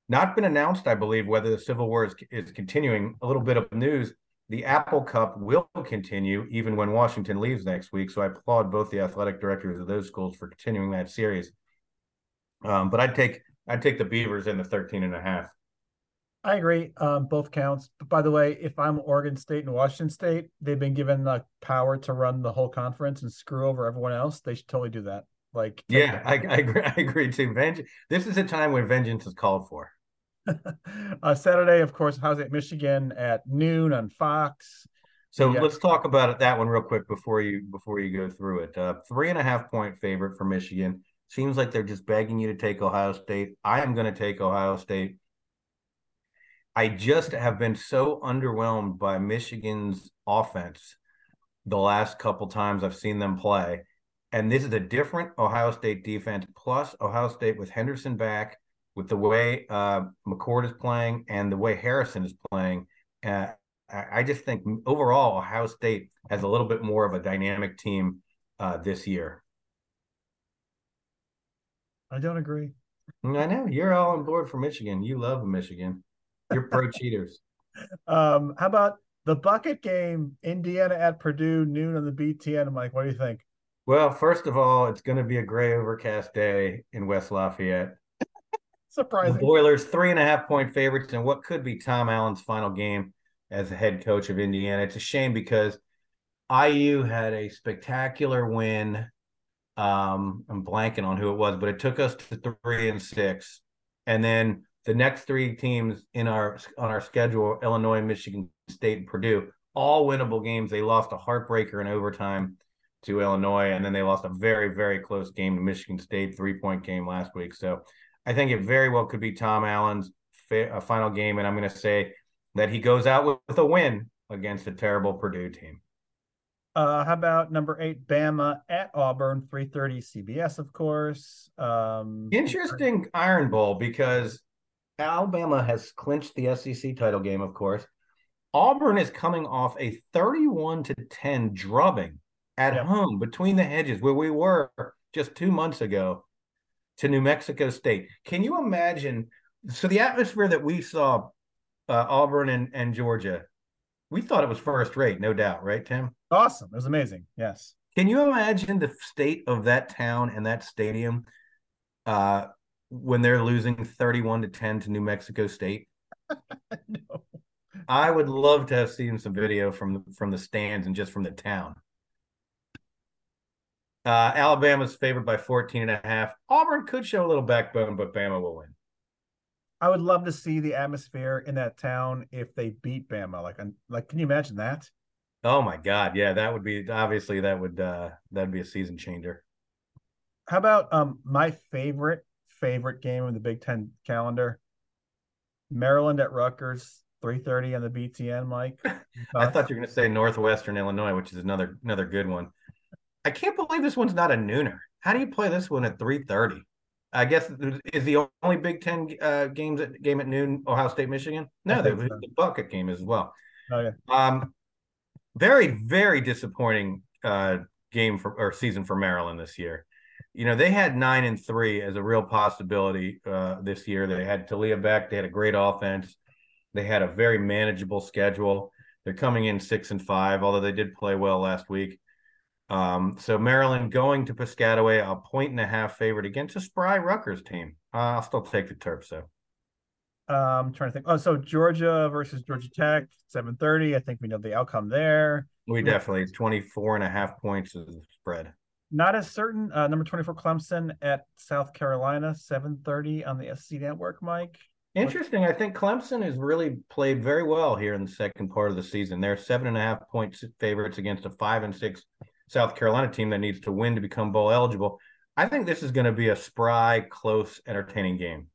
Not been announced, I believe, whether the Civil War is, is continuing. A little bit of news. The Apple Cup will continue even when Washington leaves next week. So I applaud both the athletic directors of those schools for continuing that series. Um, but I'd take I'd take the Beavers in the thirteen and a half. I agree. Um, both counts. But by the way, if I'm Oregon State and Washington State, they've been given the power to run the whole conference and screw over everyone else. They should totally do that. Like, yeah, I, I agree. I agree too. Vengeance. This is a time when vengeance is called for. uh, Saturday, of course, how's it? Michigan at noon on Fox. So yeah. let's talk about it, that one real quick before you before you go through it. Uh, three and a half point favorite for Michigan. Seems like they're just begging you to take Ohio State. I am going to take Ohio State. I just have been so underwhelmed by Michigan's offense the last couple times I've seen them play. And this is a different Ohio State defense, plus Ohio State with Henderson back, with the way uh, McCord is playing and the way Harrison is playing. Uh, I just think overall Ohio State has a little bit more of a dynamic team uh, this year. I don't agree. I know. You're all on board for Michigan. You love Michigan. You're pro cheaters. Um, how about the bucket game, Indiana at Purdue, noon on the B T N? Mike, what do you think? Well, first of all, it's going to be a gray overcast day in West Lafayette. Surprising. The Boilers, three and a half point favorites in what could be Tom Allen's final game as the head coach of Indiana. It's a shame because I U had a spectacular win. Um, I'm blanking on who it was, but it took us to three and six. And then the next three teams in our on our schedule, Illinois, Michigan State, and Purdue, all winnable games. They lost a heartbreaker in overtime to Illinois, and then they lost a very, very close game to Michigan State, three-point game last week. So I think it very well could be Tom Allen's fa- final game, and I'm going to say that he goes out with, with a win against a terrible Purdue team. Uh, how about number eight, Bama at Auburn, three thirty C B S, of course. Um, Interesting Iron Bowl because Alabama has clinched the S E C title game, of course. Auburn is coming off a thirty-one to ten drubbing at yep. home between the hedges where we were just two months ago to New Mexico State. Can you imagine? So the atmosphere that we saw uh, Auburn and, and Georgia, we thought it was first rate, no doubt, right, Tim? Awesome. It was amazing. Yes. Can you imagine the state of that town and that stadium uh, when they're losing thirty-one to ten to New Mexico State? No. I would love to have seen some video from the, from the stands and just from the town. Uh, Alabama's favored by fourteen and a half. Auburn could show a little backbone, but Bama will win. I would love to see the atmosphere in that town if they beat Bama. Like, like, can you imagine that? Oh my God. Yeah, that would be obviously that would uh that'd be a season changer. How about um my favorite favorite game of the Big Ten calendar? Maryland at Rutgers, three thirty on the B T N, Mike. I thought you were gonna say Northwestern Illinois, which is another another good one. I can't believe this one's not a nooner. How do you play this one at three thirty? I guess is the only Big Ten uh, games at, game at noon Ohio State, Michigan? No, the, so. the bucket game as well. Oh, yeah. Um, very, very disappointing uh, game for or season for Maryland this year. You know, they had nine and three as a real possibility uh, this year. They had Talia back. They had a great offense. They had a very manageable schedule. They're coming in six and five, although they did play well last week. Um, so Maryland going to Piscataway, a point and a half favorite against a spry Rutgers team. Uh, I'll still take the Terps, though. Um, I'm trying to think. Oh, so Georgia versus Georgia Tech, seven thirty. I think we know the outcome there. We definitely, it's twenty-four and a half points is the spread. Not as certain. Uh, number twenty-four, Clemson at South Carolina, seven thirty on the S C Network, Mike. Interesting. I think Clemson has really played very well here in the second part of the season. They're seven and a half points favorites against a five and six South Carolina team that needs to win to become bowl eligible. I think this is going to be a spry, close, entertaining game.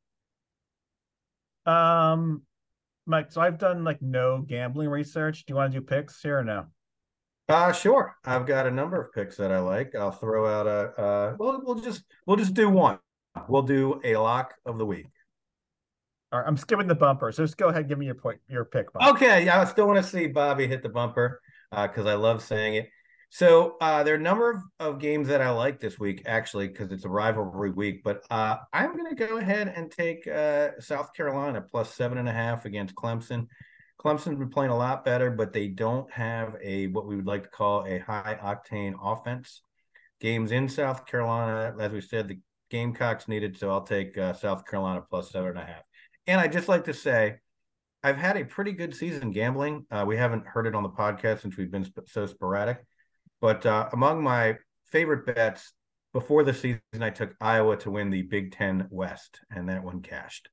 Um, Mike, so I've done like no gambling research. Do you want to do picks here or no? Uh, sure. I've got a number of picks that I like. I'll throw out a, uh, we'll, we'll just, we'll just do one. We'll do a lock of the week. All right, I'm skipping the bumper. So just go ahead and give me your point, your pick, Mike. Okay. I still want to see Bobby hit the bumper uh, because I love saying it. So uh, there are a number of, of games that I like this week, actually, because it's a rivalry week. But uh, I'm going to go ahead and take uh, South Carolina plus seven and a half against Clemson. Clemson's been playing a lot better, but they don't have a what we would like to call a high octane offense. Games in South Carolina, as we said, the Gamecocks needed, so I'll take uh, South Carolina plus seven and a half. And I just like to say, I've had a pretty good season gambling. Uh, we haven't heard it on the podcast since we've been sp- so sporadic. But uh, among my favorite bets before the season, I took Iowa to win the Big Ten West, and that one cashed.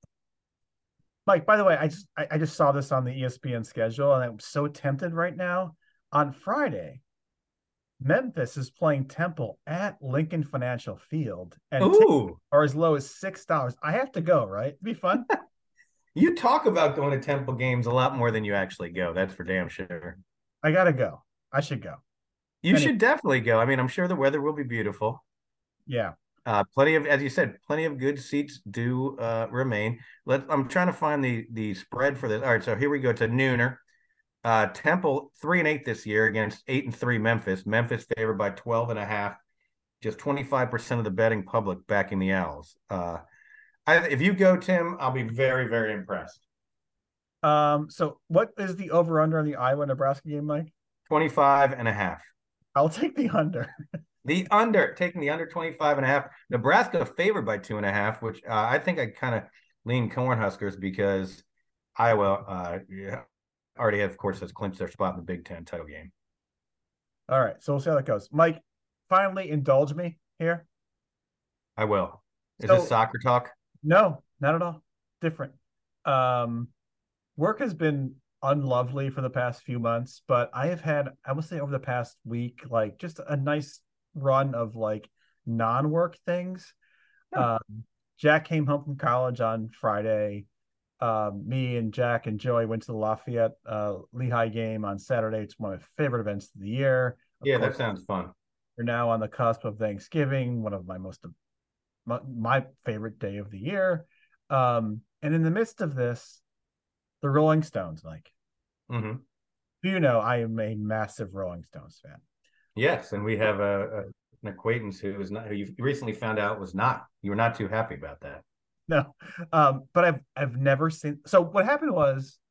Mike, by the way, I just I, I just saw this on the E S P N schedule, and I'm so tempted right now. On Friday, Memphis is playing Temple at Lincoln Financial Field, and tickets are as low as six dollars. I have to go, right? It'd be fun. You talk about going to Temple games a lot more than you actually go. That's for damn sure. I gotta go. I should go. You anyway. should definitely go. I mean, I'm sure the weather will be beautiful. Yeah. Uh, plenty of, as you said, plenty of good seats do uh, remain. Let I'm trying to find the the spread for this. All right, so here we go to nooner. Uh, Temple three and eight this year against eight and three Memphis. Memphis favored by twelve and a half. Just twenty-five percent of the betting public backing the Owls. Uh, I, if you go, Tim, I'll be very, very impressed. Um. So, what is the over under on the Iowa Nebraska game, Mike? twenty-five and a half. I'll take the under. The under, taking the under twenty-five and a half. Nebraska favored by two and a half, which uh, I think I kind of lean Cornhuskers because Iowa uh, yeah, already, have, of course, has clinched their spot in the Big Ten title game. All right, so we'll see how that goes. Mike, finally indulge me here. I will. Is so, this soccer talk? No, not at all. Different. Um, work has been unlovely for the past few months, but I have had, I would say over the past week, like just a nice run of like non-work things. Yeah. Um, Jack came home from college on Friday. Um, me and Jack and Joey went to the Lafayette uh, Lehigh game on Saturday. It's one of my favorite events of the year. Of yeah, course, that sounds fun. We're now on the cusp of Thanksgiving, one of my most my, my favorite day of the year. Um, and in the midst of this, the Rolling Stones, like, mm-hmm. you know, I am a massive Rolling Stones fan. Yes, and we have a, a an acquaintance who is not who you recently found out was not. You were not too happy about that. No, um, but I've I've never seen. So what happened was,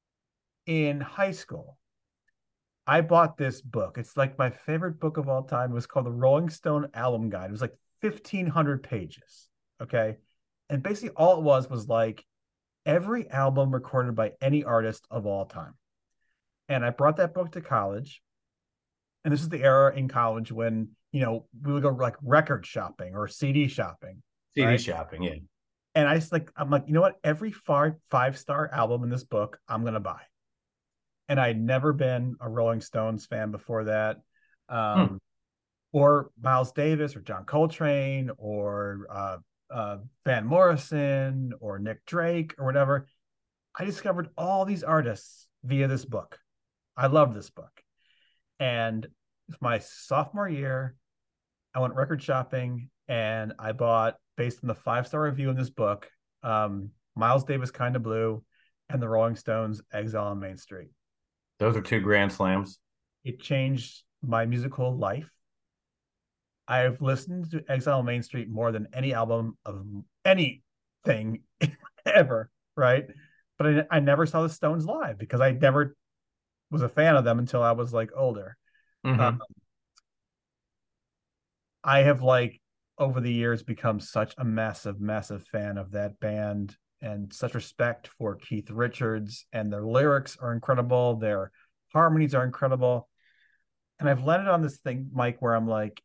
in high school, I bought this book. It's like my favorite book of all time. It was called the Rolling Stone Album Guide. It was like fifteen hundred pages. Okay, and basically all it was was like every album recorded by any artist of all time. And I brought that book to college. And this is the era in college when, you know, we would go like record shopping or C D shopping. C D right? shopping, yeah. And I just like, I'm like, you know what? Every five five star album in this book, I'm gonna buy. And I'd never been a Rolling Stones fan before that, um, hmm. or Miles Davis or John Coltrane or uh, uh, Van Morrison or Nick Drake or whatever. I discovered all these artists via this book. I love this book. And my sophomore year, I went record shopping and I bought, based on the five-star review in this book, um, Miles Davis, Kind of Blue, and the Rolling Stones, Exile on Main Street. Those are two grand slams. It changed my musical life. I've listened to Exile on Main Street more than any album of anything ever, right? But I, I never saw the Stones live because I never was a fan of them until I was like older. Mm-hmm. Um, I have like over the years become such a massive, massive fan of that band and such respect for Keith Richards, and their lyrics are incredible. Their harmonies are incredible. And I've landed on this thing, Mike, where I'm like,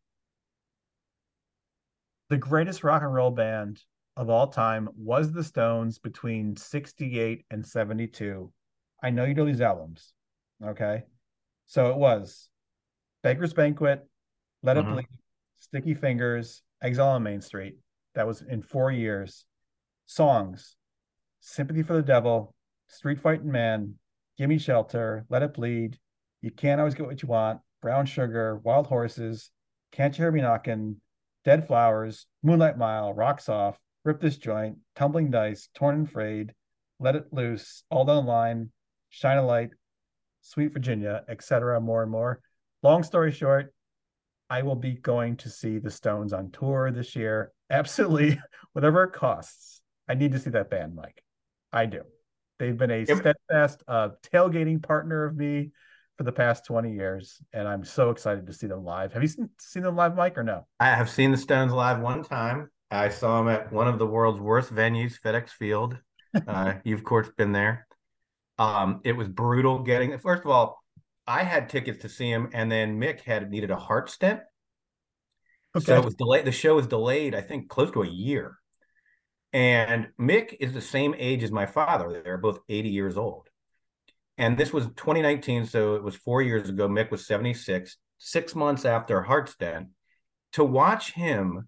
the greatest rock and roll band of all time was the Stones between sixty-eight and seventy-two. I know you know these albums. Okay. So it was Baker's Banquet, Let mm-hmm. It Bleed, Sticky Fingers, Exile on Main Street. That was in four years. Songs: Sympathy for the Devil, Street Fighting Man, Gimme Shelter, Let It Bleed, You Can't Always Get What You Want, Brown Sugar, Wild Horses, Can't You Hear Me Knocking, Dead Flowers, Moonlight Mile, Rocks Off, Rip This Joint, Tumbling Dice, Torn and Frayed, Let It Loose, All Down the Line, Shine a Light, Sweet Virginia, et cetera, more and more. Long story short, I will be going to see the Stones on tour this year. Absolutely, whatever it costs. I need to see that band, Mike. I do. They've been a Yep. steadfast uh, tailgating partner of me for the past twenty years, and I'm so excited to see them live. Have you seen, seen them live, Mike, or no? I have seen the Stones live one time. I saw them at one of the world's worst venues, FedEx Field. Uh, you've, of course, been there. Um, it was brutal getting. First of all, I had tickets to see him, and then Mick had needed a heart stent. Okay. So it was delayed. The show was delayed, I think, close to a year. And Mick is the same age as my father. They're both eighty years old. And this was twenty nineteen, so it was four years ago. Mick was seventy-six, six months after a heart stent. To watch him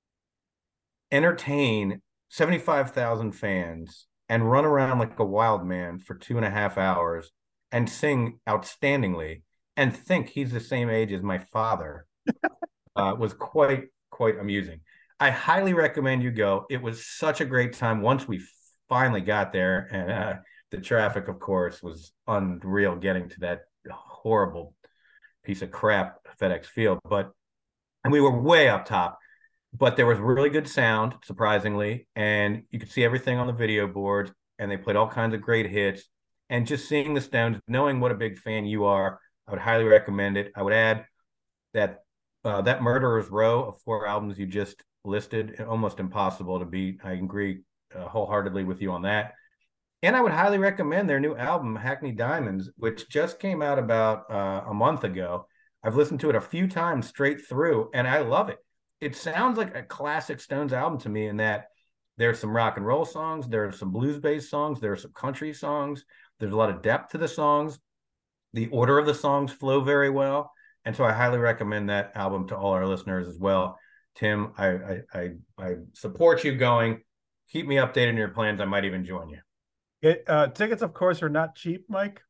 entertain seventy-five thousand fans and run around like a wild man for two and a half hours and sing outstandingly and think he's the same age as my father uh, was quite, quite amusing. I highly recommend you go. It was such a great time once we finally got there. And uh, the traffic, of course, was unreal getting to that horrible piece of crap FedEx Field. But, and we were way up top, but there was really good sound, surprisingly. And you could see everything on the video board. And they played all kinds of great hits. And just seeing the Stones, knowing what a big fan you are, I would highly recommend it. I would add that uh, that Murderer's Row of four albums you just listed, almost impossible to beat. I agree uh, wholeheartedly with you on that. And I would highly recommend their new album, Hackney Diamonds, which just came out about uh, a month ago. I've listened to it a few times straight through, and I love it. It sounds like a classic Stones album to me in that there's some rock and roll songs, there are some blues-based songs, there are some country songs, there's a lot of depth to the songs. The order of the songs flow very well. And so I highly recommend that album to all our listeners as well. Tim, I I I, I support you going. Keep me updated on your plans. I might even join you. It, uh, tickets, of course, are not cheap, Mike.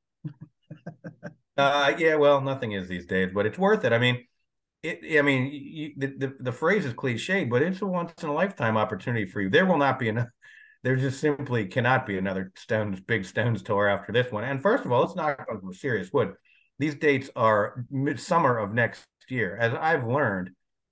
uh, yeah, well, nothing is these days, but it's worth it. I mean, it. I mean, you, the, the the phrase is cliched, but it's a once in a lifetime opportunity for you. There will not be enough. There just simply cannot be another Stones, big Stones tour after this one. And first of all, let's knock on some serious wood. These dates are midsummer of next year. As I've learned,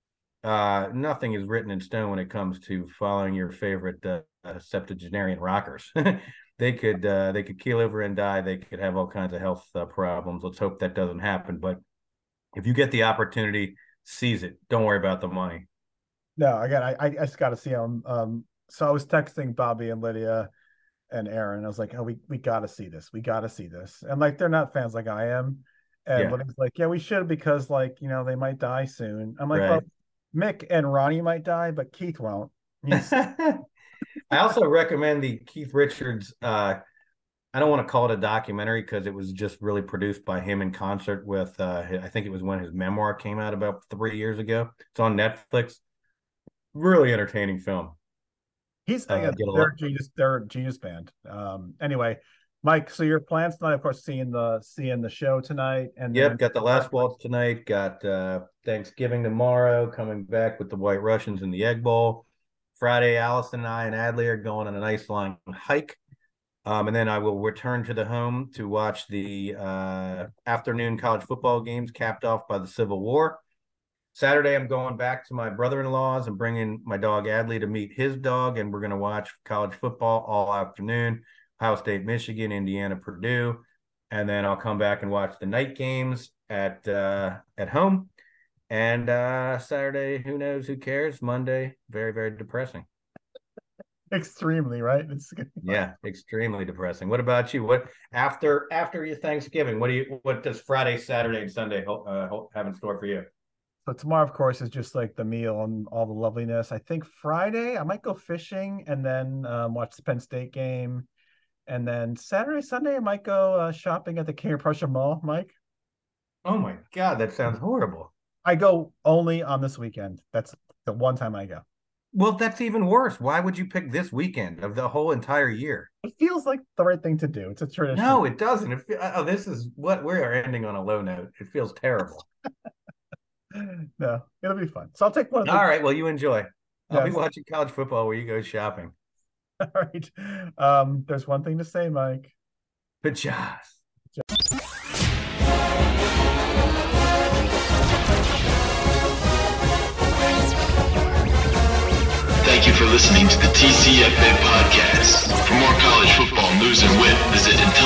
uh, nothing is written in stone when it comes to following your favorite uh, uh, septuagenarian rockers. they could uh, they could keel over and die. They could have all kinds of health uh, problems. Let's hope that doesn't happen. But if you get the opportunity, seize it. Don't worry about the money. No, again, I I just got to see them. Um, so I was texting Bobby and Lydia and Aaron. I was like, "Oh, we we got to see this. We got to see this." And like, they're not fans like I am. And Yeah. Lydia's like, "Yeah, we should because like you know they might die soon." I'm like, Right. "Well, Mick and Ronnie might die, but Keith won't." He's, I also recommend the Keith Richards. Uh, I don't want to call it a documentary because it was just really produced by him in concert with. Uh, I think it was when his memoir came out about three years ago. It's on Netflix. Really entertaining film. he's Uh, again, get a they're lot- a genius. They're a genius band. Um, anyway, Mike. So your plans tonight, of course, seeing the seeing the show tonight, and Yep, then got the last waltz tonight. Got uh, Thanksgiving tomorrow. Coming back with the White Russians in the Egg Bowl. Friday, Allison and I and Adley are going on a nice long hike. Um, and then I will return to the home to watch the uh, afternoon college football games capped off by the Civil War. Saturday, I'm going back to my brother-in-law's and bringing my dog Adley to meet his dog, and we're going to watch college football all afternoon. Ohio State, Michigan, Indiana, Purdue. And then I'll come back and watch the night games at uh, at home. And uh, Saturday, who knows, who cares? Monday, very, very depressing. extremely right. It's Yeah, extremely depressing. What about you? What after after your Thanksgiving? What do you? What does Friday, Saturday, and Sunday uh, have in store for you? So tomorrow, of course, is just like the meal and all the loveliness. I think Friday I might go fishing and then um, watch the Penn State game, and then Saturday, Sunday I might go uh, shopping at the King of Prussia Mall. Mike, Oh my God, that sounds horrible. I go only on this weekend. That's the one time I go. Well, that's even worse. Why would you pick this weekend of the whole entire year? It feels like the right thing to do. It's a tradition. No, it doesn't. It, fe- oh, this is what we are ending on a low note. It feels terrible. No, it'll be fun. So I'll take one of the. All right, well, you enjoy. I'll be Yes. watching college football where you go shopping. All right. Um, there's one thing to say, Mike. Pajas. for listening to the T C F A podcast. For more college football news and wit, visit intelligent